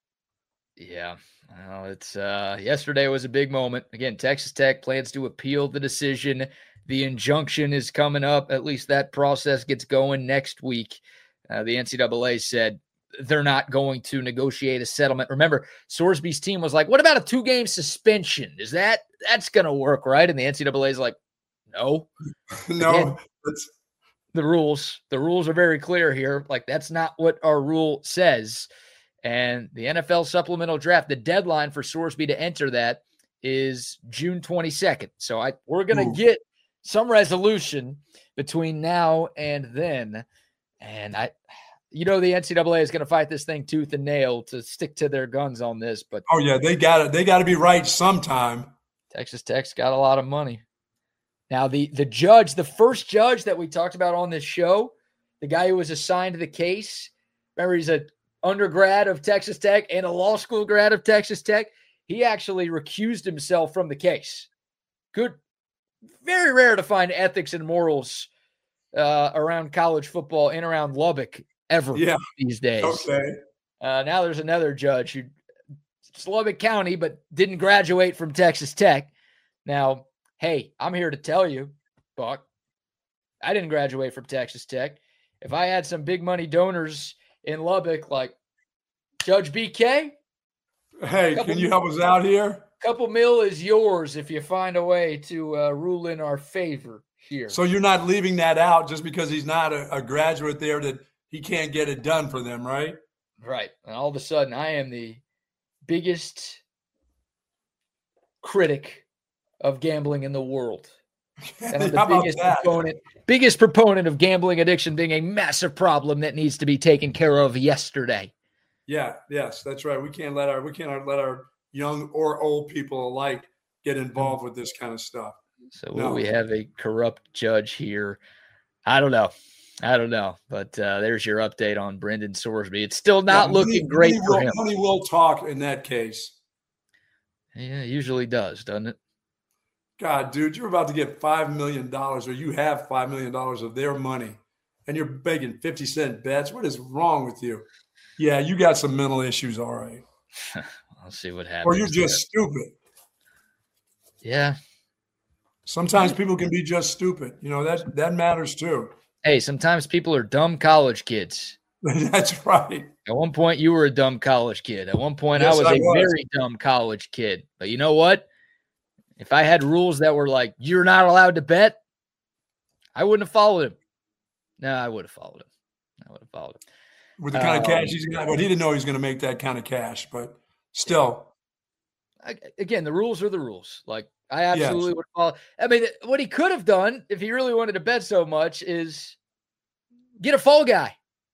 Well, it's yesterday was a big moment. Again, Texas Tech plans to appeal the decision. The injunction is coming up. At least that process gets going next week. The NCAA said they're not going to negotiate a settlement. Remember, Sorsby's team was like, what about a 2-game suspension? That's going to work, right? And the NCAA is like, no. No. Again, the rules are very clear here. Like, that's not what our rule says. And the NFL supplemental draft, the deadline for Sorsby to enter that is June 22nd. So we're going to get some resolution between now and then. And the NCAA is going to fight this thing tooth and nail to stick to their guns on this. But oh yeah, they got to be right sometime. Texas Tech's got a lot of money. Now the judge, the first judge that we talked about on this show, the guy who was assigned to the case. Remember, he's an undergrad of Texas Tech and a law school grad of Texas Tech. He actually recused himself from the case. Good, very rare to find ethics and morals around college football and around Lubbock ever these days. Okay. Now there's another judge who it's Lubbock County, but didn't graduate from Texas Tech. Now, hey, I'm here to tell you, Buck, I didn't graduate from Texas Tech. If I had some big money donors in Lubbock like Judge BK, hey, can you help us out here? Couple mil is yours if you find a way to rule in our favor here. So you're not leaving that out just because he's not a graduate there that he can't get it done for them, right? Right. And all of a sudden, I am the biggest critic of gambling in the world. And I'm the biggest proponent of gambling addiction being a massive problem that needs to be taken care of yesterday. Yes, that's right. We can't let our young or old people alike get involved with this kind of stuff. So we have a corrupt judge here. I don't know. But there's your update on Brendan Sorsby. It's still not looking great for him. Money will talk in that case. Yeah, it usually does, doesn't it? God, dude, you're about to get $5 million, or you have $5 million of their money, and you're begging 50-cent bets. What is wrong with you? Yeah, you got some mental issues, all right. I'll see what happens. Or you're just stupid. Yeah. Sometimes people can be just stupid. That matters too. Hey, sometimes people are dumb college kids. That's right. At one point, you were a dumb college kid. At one point, I was a very dumb college kid. But you know what? If I had rules that were like, you're not allowed to bet, I wouldn't have followed him. No, I would have followed him. With the kind of cash he's got, but he didn't know he was going to make that kind of cash. But still. Again, the rules are the rules. Like, I absolutely would follow. I mean, what he could have done if he really wanted to bet so much is get a fall guy.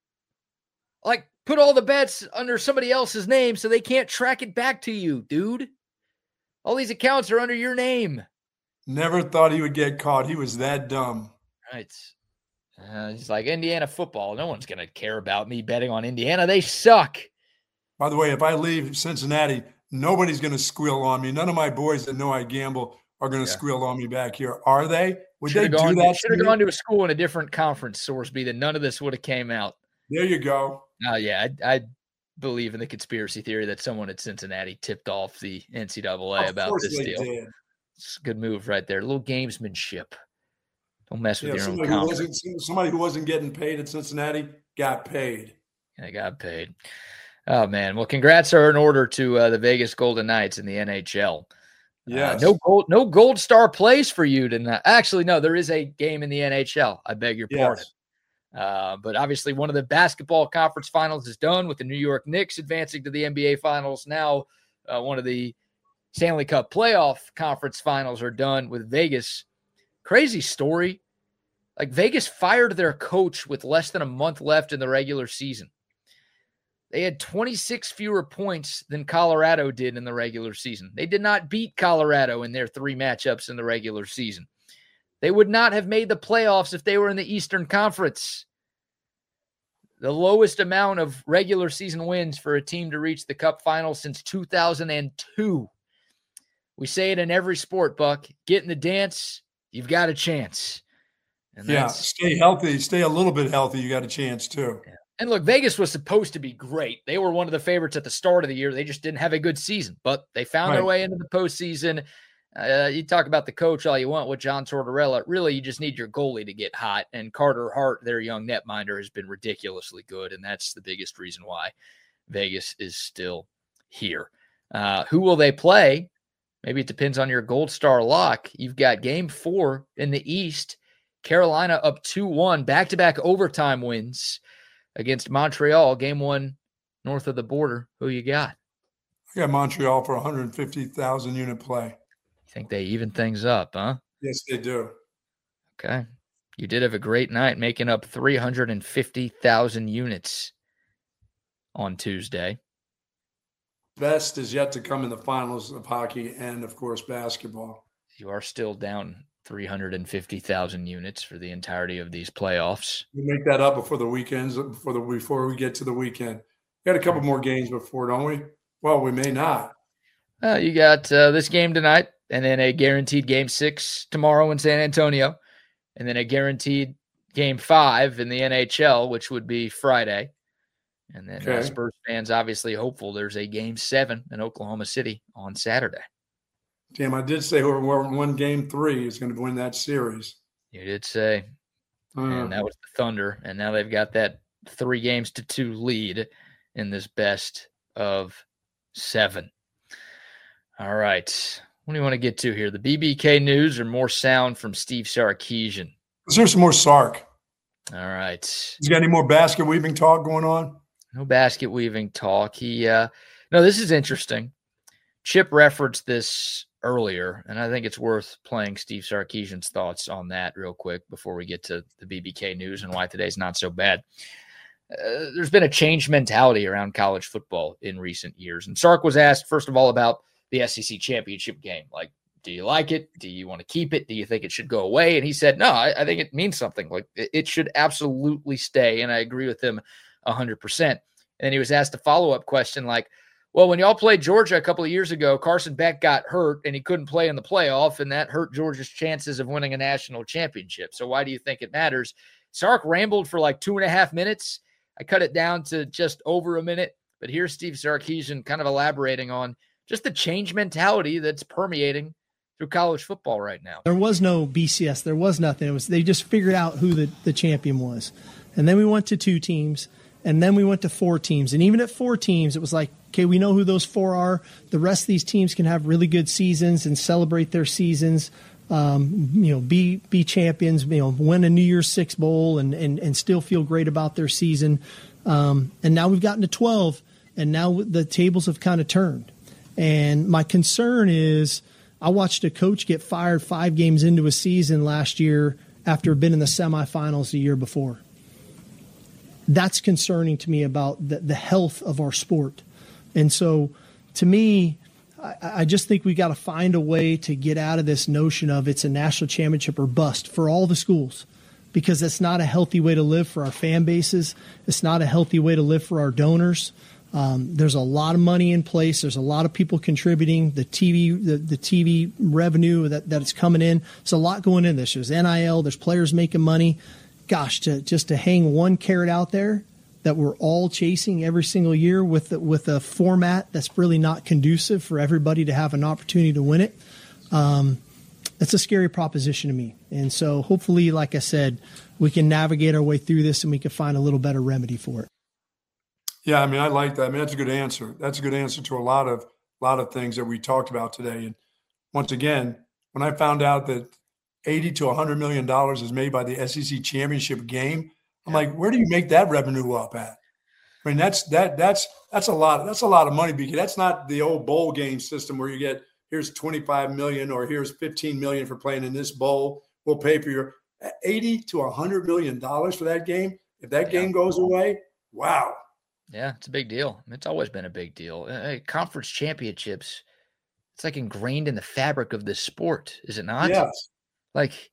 Like, put all the bets under somebody else's name so they can't track it back to you, dude. All these accounts are under your name. Never thought he would get caught. He was that dumb. Right. He's like, Indiana football. No one's going to care about me betting on Indiana. They suck. By the way, if I leave Cincinnati, nobody's going to squeal on me. None of my boys that know I gamble are going to squeal on me back here. Are they? Would they do that? Should have gone to a school in a different conference, Sorsby, then none of this would have came out. There you go. I believe in the conspiracy theory that someone at Cincinnati tipped off the NCAA about this deal. Did. It's a good move right there. A little gamesmanship. Don't mess with your own conference. Somebody who wasn't getting paid at Cincinnati got paid. Yeah, got paid. Oh, man. Well, congrats are in order to the Vegas Golden Knights in the NHL. Yes. No gold star plays for you tonight. Actually, no, there is a game in the NHL. I beg your pardon. But obviously one of the basketball conference finals is done with the New York Knicks advancing to the NBA finals. Now one of the Stanley Cup playoff conference finals are done with Vegas. Crazy story. Like, Vegas fired their coach with less than a month left in the regular season. They had 26 fewer points than Colorado did in the regular season. They did not beat Colorado in their 3 matchups in the regular season. They would not have made the playoffs if they were in the Eastern Conference. The lowest amount of regular season wins for a team to reach the Cup final since 2002. We say it in every sport, Buck. Get in the dance, you've got a chance. And stay healthy. Stay a little bit healthy. You got a chance too. Yeah. And look, Vegas was supposed to be great. They were one of the favorites at the start of the year. They just didn't have a good season, but they found their way into the postseason. You talk about the coach all you want with John Tortorella. Really, you just need your goalie to get hot. And Carter Hart, their young netminder, has been ridiculously good, and that's the biggest reason why Vegas is still here. Who will they play? Maybe it depends on your Gold Star lock. You've got Game 4 in the East. Carolina up 2-1, back-to-back overtime wins against Montreal. Game 1 north of the border. Who you got? I got Montreal for 150,000 unit play. Think they even things up, huh? Yes, they do. Okay. You did have a great night, making up 350,000 units on Tuesday. Best is yet to come in the finals of hockey and, of course, basketball. You are still down 350,000 units for the entirety of these playoffs. We make that up before the weekends, before we get to the weekend. We got a couple more games before, don't we? Well, we may not. You got this game tonight, and then a guaranteed game 6 tomorrow in San Antonio, and then a guaranteed game 5 in the NHL, which would be Friday. And then Spurs fans obviously hopeful there's a game 7 in Oklahoma City on Saturday. Damn, I did say whoever won game 3 is going to win that series. You did say. And that was the Thunder. And now they've got that 3-2 lead in this best of 7. All right. What do you want to get to here? The BBK news or more sound from Steve Sarkisian? Let's hear some more Sark. All right. You got any more basket weaving talk going on? No basket weaving talk. No, this is interesting. Chip referenced this earlier, and I think it's worth playing Steve Sarkisian's thoughts on that real quick before we get to the BBK news and why today's not so bad. There's been a changed mentality around college football in recent years. And Sark was asked, first of all, about the SEC championship game. Like, do you like it? Do you want to keep it? Do you think it should go away? And he said, no, I think it means something. Like, it should absolutely stay. And I agree with him 100%. And then he was asked a follow-up question like, well, when y'all played Georgia a couple of years ago, Carson Beck got hurt and he couldn't play in the playoff, and that hurt Georgia's chances of winning a national championship. So why do you think it matters? Sark rambled for like 2.5 minutes. I cut it down to just over a minute. But here's Steve Sarkisian kind of elaborating on just the change mentality that's permeating through college football right now. There was no BCS. There was nothing. They just figured out who the champion was. And then we went to 2 teams. And then we went to 4 teams. And even at 4 teams, it was like, okay, we know who those 4 are. The rest of these teams can have really good seasons and celebrate their seasons, be champions, win a New Year's Six bowl and still feel great about their season. And now we've gotten to 12, and now the tables have kind of turned. And my concern is I watched a coach get fired 5 games into a season last year after being in the semifinals the year before. That's concerning to me about the health of our sport. And so to me, I just think we got to find a way to get out of this notion of it's a national championship or bust for all the schools, because that's not a healthy way to live for our fan bases. It's not a healthy way to live for our donors. There's a lot of money in place. There's a lot of people contributing. The TV revenue that's coming in. There's a lot going in this. There's NIL. There's players making money. Gosh, to hang one carrot out there that we're all chasing every single year with a format that's really not conducive for everybody to have an opportunity to win it, that's a scary proposition to me. And so hopefully, like I said, we can navigate our way through this and we can find a little better remedy for it. Yeah, I mean, I like that. I mean, that's a good answer. That's a good answer to a lot of things that we talked about today. And once again, when I found out that $80 to $100 million is made by the SEC championship game, I'm like, where do you make that revenue up at? I mean, that's a lot. That's a lot of money, because that's not the old bowl game system where you get here's $25 million or here's $15 million for playing in this bowl. We'll pay for your $80 to $100 million for that game. If that game goes away, wow. Yeah, it's a big deal. It's always been a big deal. Conference championships, it's like ingrained in the fabric of this sport, is it not? Yes. Like,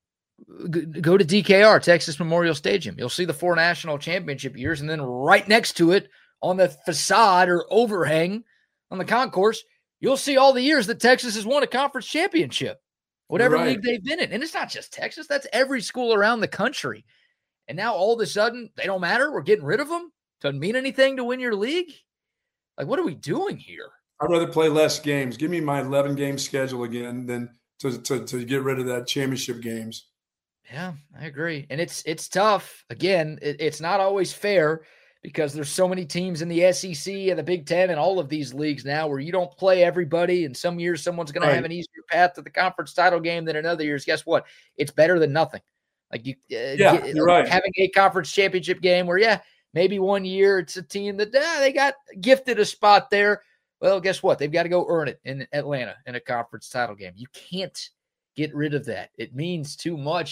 go to DKR, Texas Memorial Stadium. You'll see the 4 national championship years, and then right next to it on the facade or overhang on the concourse, you'll see all the years that Texas has won a conference championship, whatever league they've been in. And it's not just Texas. That's every school around the country. And now all of a sudden, they don't matter. We're getting rid of them. Doesn't mean anything to win your league. Like, what are we doing here? I'd rather play less games. Give me my 11-game schedule again than to get rid of that championship games. Yeah, I agree. And it's tough. Again, it's not always fair because there's so many teams in the SEC and the Big Ten and all of these leagues now where you don't play everybody. And some years someone's going to have an easier path to the conference title game than in other years. Guess what? It's better than nothing. Like you're right. Having a conference championship game where, maybe one year it's a team that they got gifted a spot there. Well, guess what? They've got to go earn it in Atlanta in a conference title game. You can't get rid of that. It means too much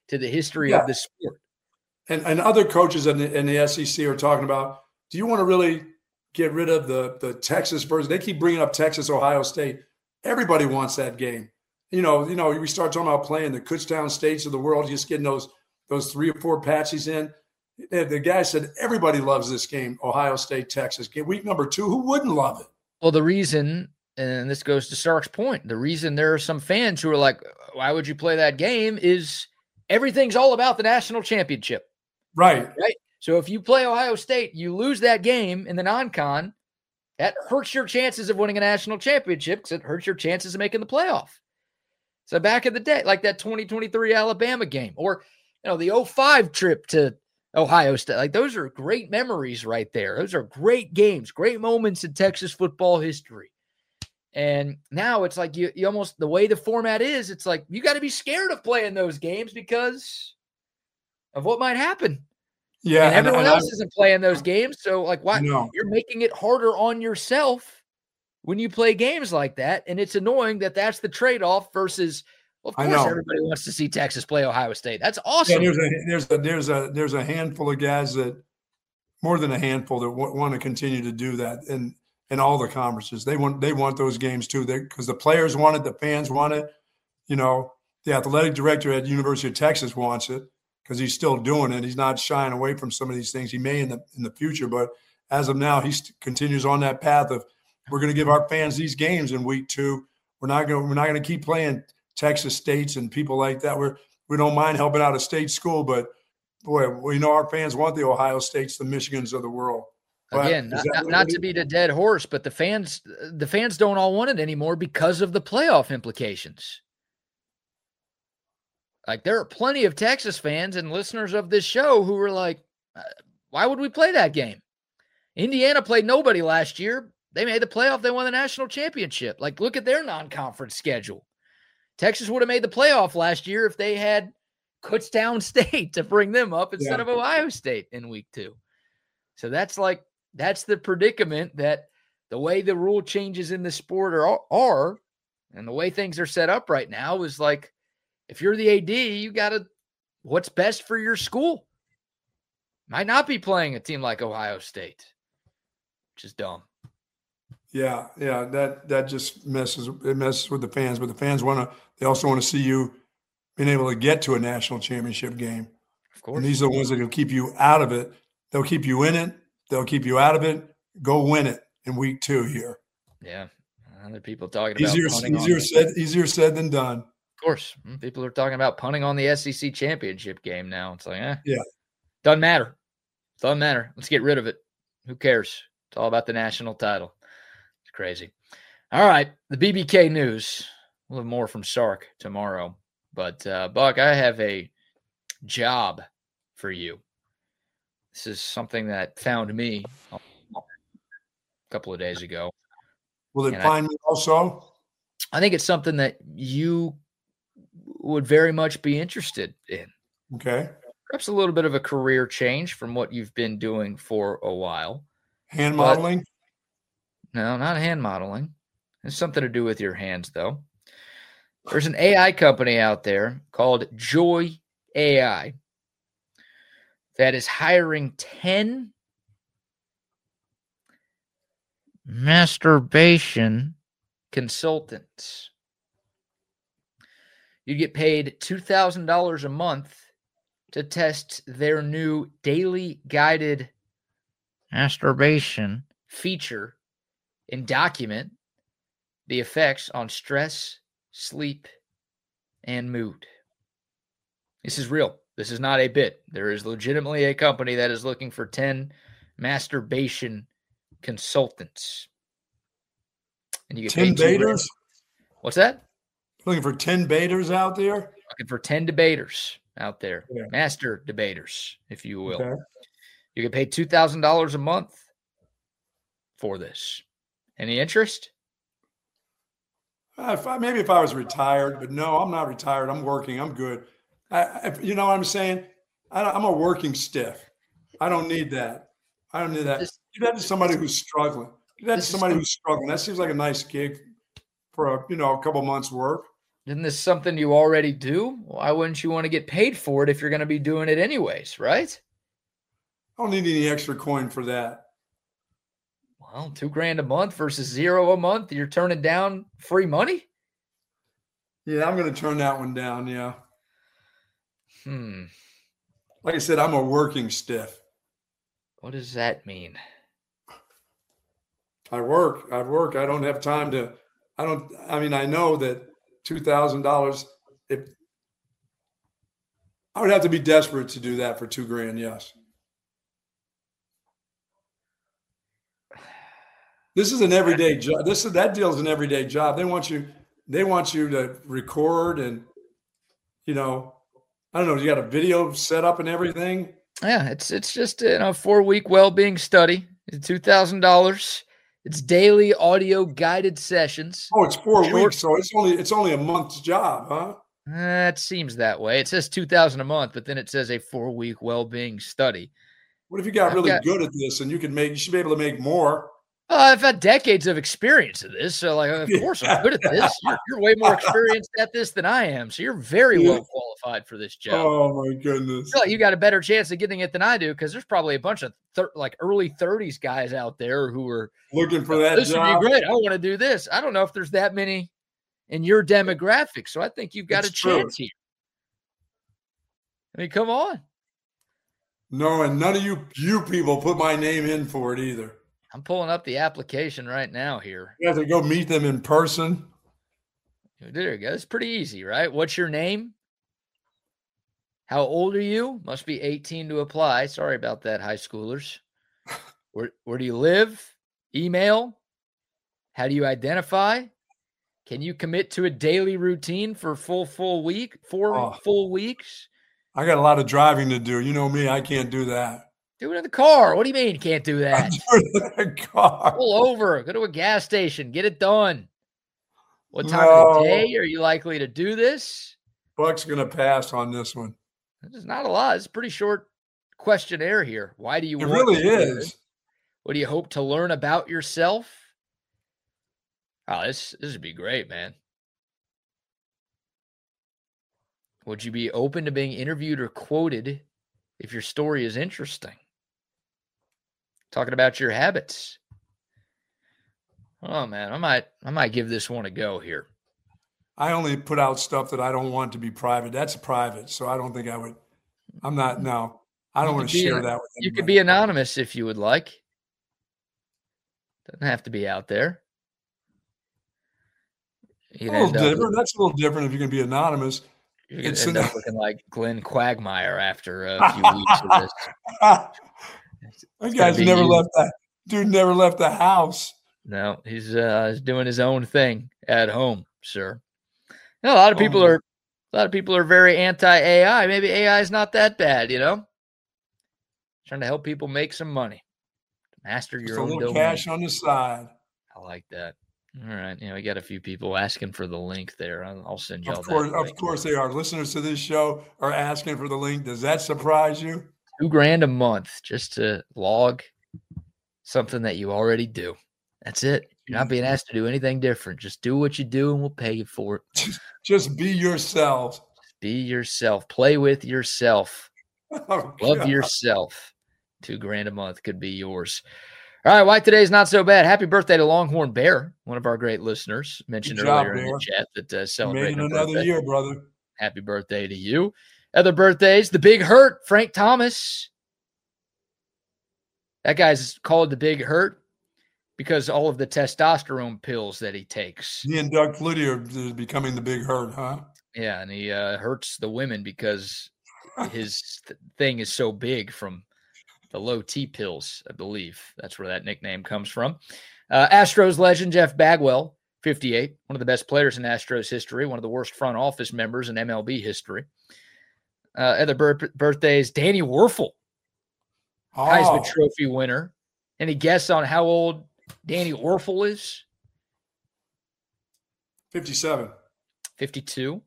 to the history of the sport. And other coaches in the SEC are talking about, do you want to really get rid of the Texas version? They keep bringing up Texas, Ohio State. Everybody wants that game. We start talking about playing the Kutztown states of the world, just getting those 3 or 4 patches in. The guy said everybody loves this game, Ohio State, Texas. Week number 2, who wouldn't love it? Well, the reason, and this goes to Sark's point, the reason there are some fans who are like, why would you play that game, is everything's all about the national championship. Right. So if you play Ohio State, you lose that game in the non-con, that hurts your chances of winning a national championship because it hurts your chances of making the playoff. So back in the day, like that 2023 Alabama game, or the 05 trip to Ohio State, like those are great memories right there. Those are great games, great moments in Texas football history. And now it's like you almost, the way the format is, it's like you got to be scared of playing those games because of what might happen. Yeah, and everyone else isn't playing those games. So like, why you're making it harder on yourself when you play games like that. And it's annoying that that's the trade-off versus, well, of course, everybody wants to see Texas play Ohio State. That's awesome. Yeah, there's a handful of guys that, more than a handful, that want to continue to do that in all the conferences. They want those games too, because the players want it, the fans want it. The athletic director at University of Texas wants it because he's still doing it. He's not shying away from some of these things. He may in the future, but as of now, he continues on that path of, we're going to give our fans these games in week 2. We're not going to keep playing Texas states and people like that. We don't mind helping out a state school, but boy, we know our fans want the Ohio States, the Michigans of the world. But again, not to beat a dead horse, but the fans don't all want it anymore because of the playoff implications. Like, there are plenty of Texas fans and listeners of this show who were like, why would we play that game? Indiana played nobody last year. They made the playoff. They won the national championship. Like, look at their non-conference schedule. Texas would have made the playoff last year if they had Kutztown State to bring them up instead of Ohio State in week 2. So that's the predicament that the way the rule changes in the sport are, and the way things are set up right now is like, if you're the AD, you got to, what's best for your school? Might not be playing a team like Ohio State, which is dumb. Yeah, that just messes with the fans. But the fans they also want to see you being able to get to a national championship game. Of course. And these are the ones that will keep you out of it. They'll keep you in it. They'll keep you out of it. Go win it in week 2 here. Yeah. Other people talking about easier said than done. Of course. People are talking about punting on the SEC championship game now. It's like, yeah. Doesn't matter. Let's get rid of it. Who cares? It's all about the national title. It's crazy. All right. The BBK news. We'll have more from Sark tomorrow. But, Buck, I have a job for you. This is something that found me a couple of days ago. Will it find me also? I think it's something that you would very much be interested in. Okay. Perhaps a little bit of a career change from what you've been doing for a while. Hand modeling? No, not hand modeling. It's something to do with your hands, though. There's an AI company out there called Joy AI that is hiring 10 masturbation consultants. You get paid $2,000 a month to test their new daily guided masturbation feature and document the effects on stress, sleep, and mood. This is real. This is not a bit. There is legitimately a company that is looking for 10 masturbation consultants. And you get 10 debaters? What's that? Looking for 10 debaters out there? Looking for 10 debaters out there. Yeah. Master debaters, if you will. Okay. You get paid $2,000 a month for this. Any interest? Maybe if I was retired, but no, I'm not retired. I'm working. I'm good. You know what I'm saying? I'm a working stiff. I don't need that. Give that to somebody who's struggling. Give that to somebody who's struggling. That seems like a nice gig for a couple months' work. Isn't this something you already do? Why wouldn't you want to get paid for it if you're going to be doing it anyways, right? I don't need any extra coin for that. Well, $2,000 a month versus $0 a month. You're turning down free money? Yeah, I'm going to turn that one down. Yeah. Like I said, I'm a working stiff. What does that mean? I work. I don't have time to. I know that $2,000. If I would have to be desperate to do that for $2,000. Yes. This is an everyday job. That deal is an everyday job. They want you to record and, I don't know. You got a video set up and everything. Yeah, it's just a 4-week well-being study. It's $2,000. It's daily audio guided sessions. Oh, it's 4 weeks, so it's only a month's job, huh? It seems that way. It says $2,000 a month, but then it says a 4-week well-being study. What if you got really good at this and you should be able to make more? I've had decades of experience of this, so of course I'm good at this. You're way more experienced at this than I am, so you're very well qualified for this job. Oh my goodness! I feel like you got a better chance of getting it than I do because there's probably a bunch of early 30s guys out there who are looking for that this job. This would be great. I want to do this. I don't know if there's that many in your demographic, so I think you've got a chance here. I mean, come on. No, and none of you people put my name in for it either. I'm pulling up the application right now here. You have to go meet them in person. There you go. It's pretty easy, right? What's your name? How old are you? Must be 18 to apply. Sorry about that, high schoolers. Where do you live? Email? How do you identify? Can you commit to a daily routine for full week? 4 full weeks? I got a lot of driving to do. You know me, I can't do that. Do it in the car. What do you mean you can't do that? Do it in the car. Pull over. Go to a gas station. Get it done. What time of the day are you likely to do this? Buck's going to pass on this one. It's not a lot. It's a pretty short questionnaire here. Why do you want It really to do is. this? What do you hope to learn about yourself? Oh, this would be great, man. Would you be open to being interviewed or quoted if your story is interesting? Talking about your habits. Oh man, I might give this one a go here. I only put out stuff that I don't want to be private. That's private, so I don't think I would. I don't want to share that with anybody. You could be anonymous if you would like. Doesn't have to be out there. That's a little different if you can be anonymous. You're going to end up looking like Glenn Quagmire after a few weeks of this. That guy's never left that. Dude never left the house. No, he's doing his own thing at home, sir. A lot of people are very anti-AI. Maybe AI is not that bad, Trying to help people make some money, master your own domain. Cash on the side. I like that. All right, we got a few people asking for the link there. I'll send y'all Of course they are. Listeners to this show are asking for the link. Does that surprise you? $2,000 a month just to log something that you already do. That's it. You're not being asked to do anything different. Just do what you do and we'll pay you for it. Just be yourself. Be yourself. Play with yourself. Oh, love yourself. $2,000 a month could be yours. All right, why today's not so bad. Happy birthday to Longhorn Bear, one of our great listeners. Mentioned earlier in the chat that celebrating another year, brother. Happy birthday to you. Other birthdays, the Big Hurt, Frank Thomas. That guy's called the Big Hurt because all of the testosterone pills that he takes. He and Doug Flutie are becoming the Big Hurt, huh? Yeah, and he hurts the women because his thing is so big from the low T pills, I believe. That's where that nickname comes from. Astros legend Jeff Bagwell, 58, one of the best players in Astros history, one of the worst front office members in MLB history. Other birthdays, Danny Werfel, Heisman Trophy winner. Any guess on how old Danny Werfel is? 57. 52.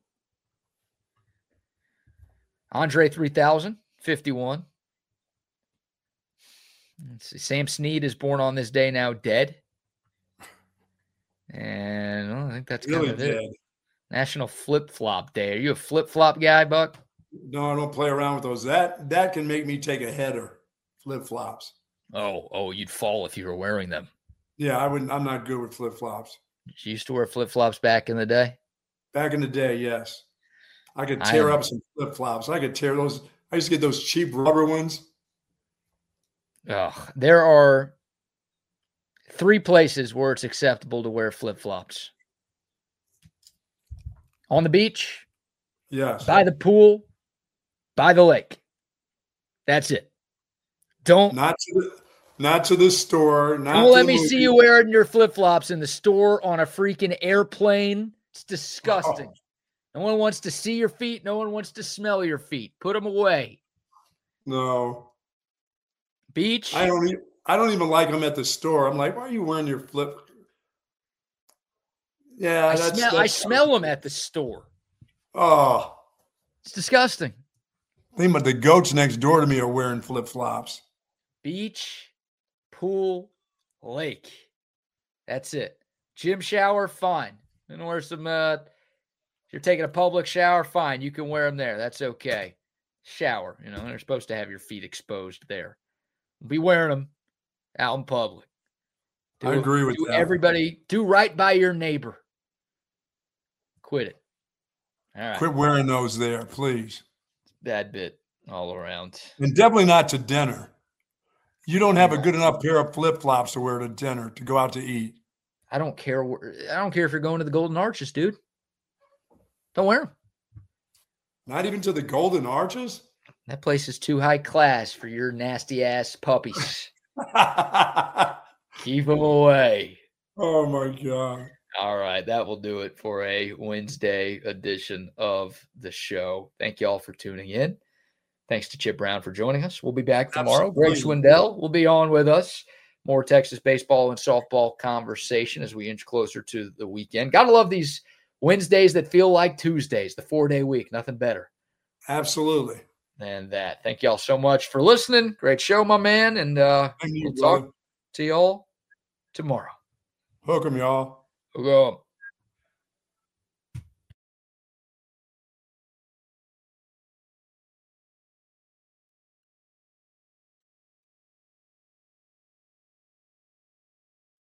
Andre 3000, 51. Let's see. Sam Snead is born on this day now, dead. And I think that's really kind of dead. it. National Flip-Flop Day. Are you a flip-flop guy, Buck? No, I don't play around with those. That can make me take a header. Flip-flops. Oh, you'd fall if you were wearing them. Yeah, I wouldn't. I'm not good with flip-flops. You used to wear flip-flops back in the day? Back in the day, yes. I could tear up some flip-flops. I could tear those. I used to get those cheap rubber ones. There are 3 places where it's acceptable to wear flip-flops. On the beach, yes. by the pool, by the lake. That's it. Don't not to the store. Don't let me see you wearing your flip-flops in the store, on a freaking airplane. It's disgusting. No one wants to see your feet. No one wants to smell your feet. Put them away. No. Beach. I don't even like them at the store. I'm like, why are you wearing your flip? Yeah, I smell them at the store. Oh, it's disgusting. Think about the goats next door to me are wearing flip-flops. Beach, pool, lake. That's it. Gym shower, fine. And wear some. If you're taking a public shower, fine. You can wear them there. That's okay. Shower. They're supposed to have your feet exposed there. Be wearing them out in public. I agree with that. Everybody, do right by your neighbor. Quit it. All right. Quit wearing those there, please. Bad bit all around. And definitely not to dinner. You don't have a good enough pair of flip-flops to wear to dinner, to go out to eat. I don't care. I don't care if you're going to the Golden Arches, dude. Don't wear them. Not even to the Golden Arches? That place is too high class for your nasty ass puppies. Keep them away. Oh my God. All right. That will do it for a Wednesday edition of the show. Thank you all for tuning in. Thanks to Chip Brown for joining us. We'll be back tomorrow. Absolutely. Greg Swindell will be on with us. More Texas baseball and softball conversation as we inch closer to the weekend. Gotta love these Wednesdays that feel like Tuesdays, the 4-day week. Nothing better. Absolutely. Than that. Thank y'all so much for listening. Great show, my man. And we'll talk to y'all tomorrow. Hook 'em, y'all. Hook 'em.